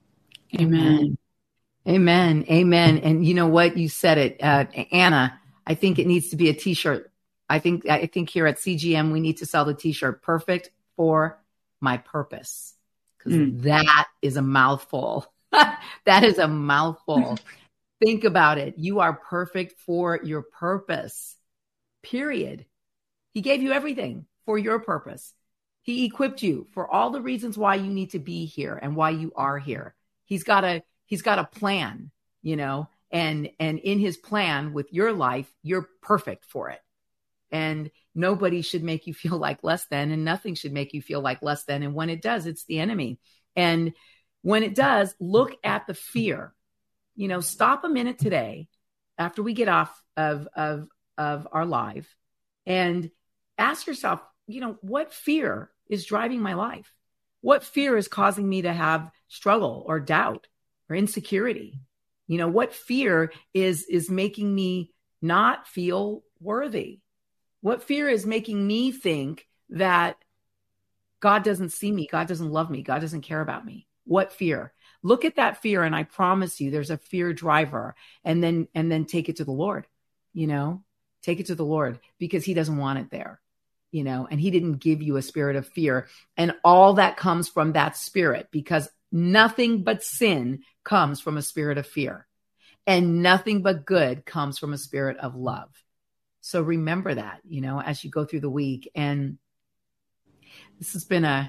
Amen. Amen. Amen. And you know what? You said it, Anna. I think it needs to be a t-shirt. I think here at CGM, we need to sell the t-shirt, perfect for my purpose. Because that is a mouthful. That is a mouthful. Think about it. You are perfect for your purpose, period. He gave you everything for your purpose. He equipped you for all the reasons why you need to be here and why you are here. He's got a plan, and in his plan with your life, you're perfect for it. And nobody should make you feel like less than, and nothing should make you feel like less than. And when it does, it's the enemy. And when it does, look at the fear. Stop a minute today after we get off of our live and ask yourself, what fear is driving my life? What fear is causing me to have struggle or doubt or insecurity? What fear is making me not feel worthy? What fear is making me think that God doesn't see me, God doesn't love me, God doesn't care about me? What fear? Look at that fear, and I promise you there's a fear driver, and then take it to the Lord. Take it to the Lord, because he doesn't want it there. And he didn't give you a spirit of fear, and all that comes from that spirit, because nothing but sin comes from a spirit of fear, and nothing but good comes from a spirit of love. So remember that, as you go through the week. And This has been a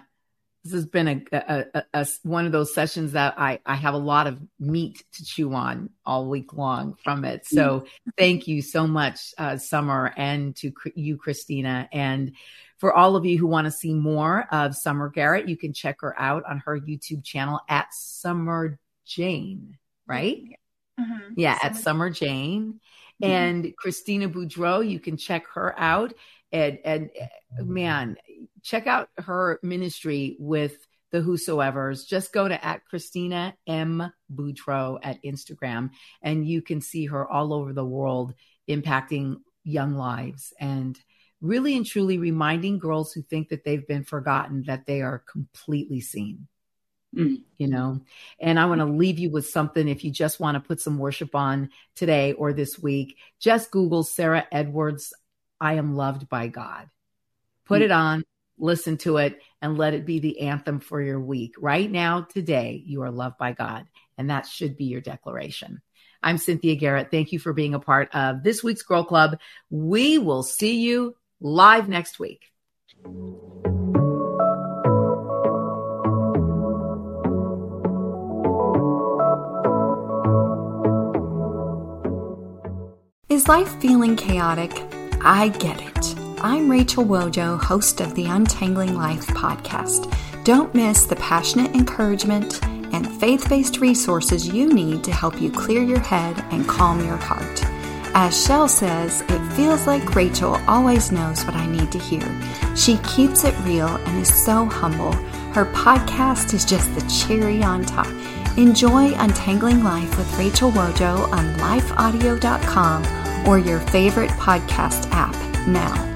one of those sessions that I have a lot of meat to chew on all week long from it. So thank you so much, Summer, and to you, Christina. And for all of you who want to see more of Summer Garrett, you can check her out on her YouTube channel at Summer Jane, right? Mm-hmm. Yeah, at Summer Jane. And Christina Boudreau, you can check her out. And man, check out her ministry with the Whosoevers. Just go to at Christina M. Boudreau at Instagram, and you can see her all over the world impacting young lives and really and truly reminding girls who think that they've been forgotten that they are completely seen. You know, and I want to leave you with something. If you just want to put some worship on today or this week, just Google Sarah Edwards, I Am Loved by God. Put it on, listen to it, and let it be the anthem for your week. Right now, today, you are loved by God, and that should be your declaration. I'm Cynthia Garrett. Thank you for being a part of this week's Girl Club. We will see you live next week. Is life feeling chaotic? I get it. I'm Rachel Wojo, host of the Untangling Life podcast. Don't miss the passionate encouragement and faith-based resources you need to help you clear your head and calm your heart. As Shell says, it feels like Rachel always knows what I need to hear. She keeps it real and is so humble. Her podcast is just the cherry on top. Enjoy Untangling Life with Rachel Wojo on lifeaudio.com or your favorite podcast app now.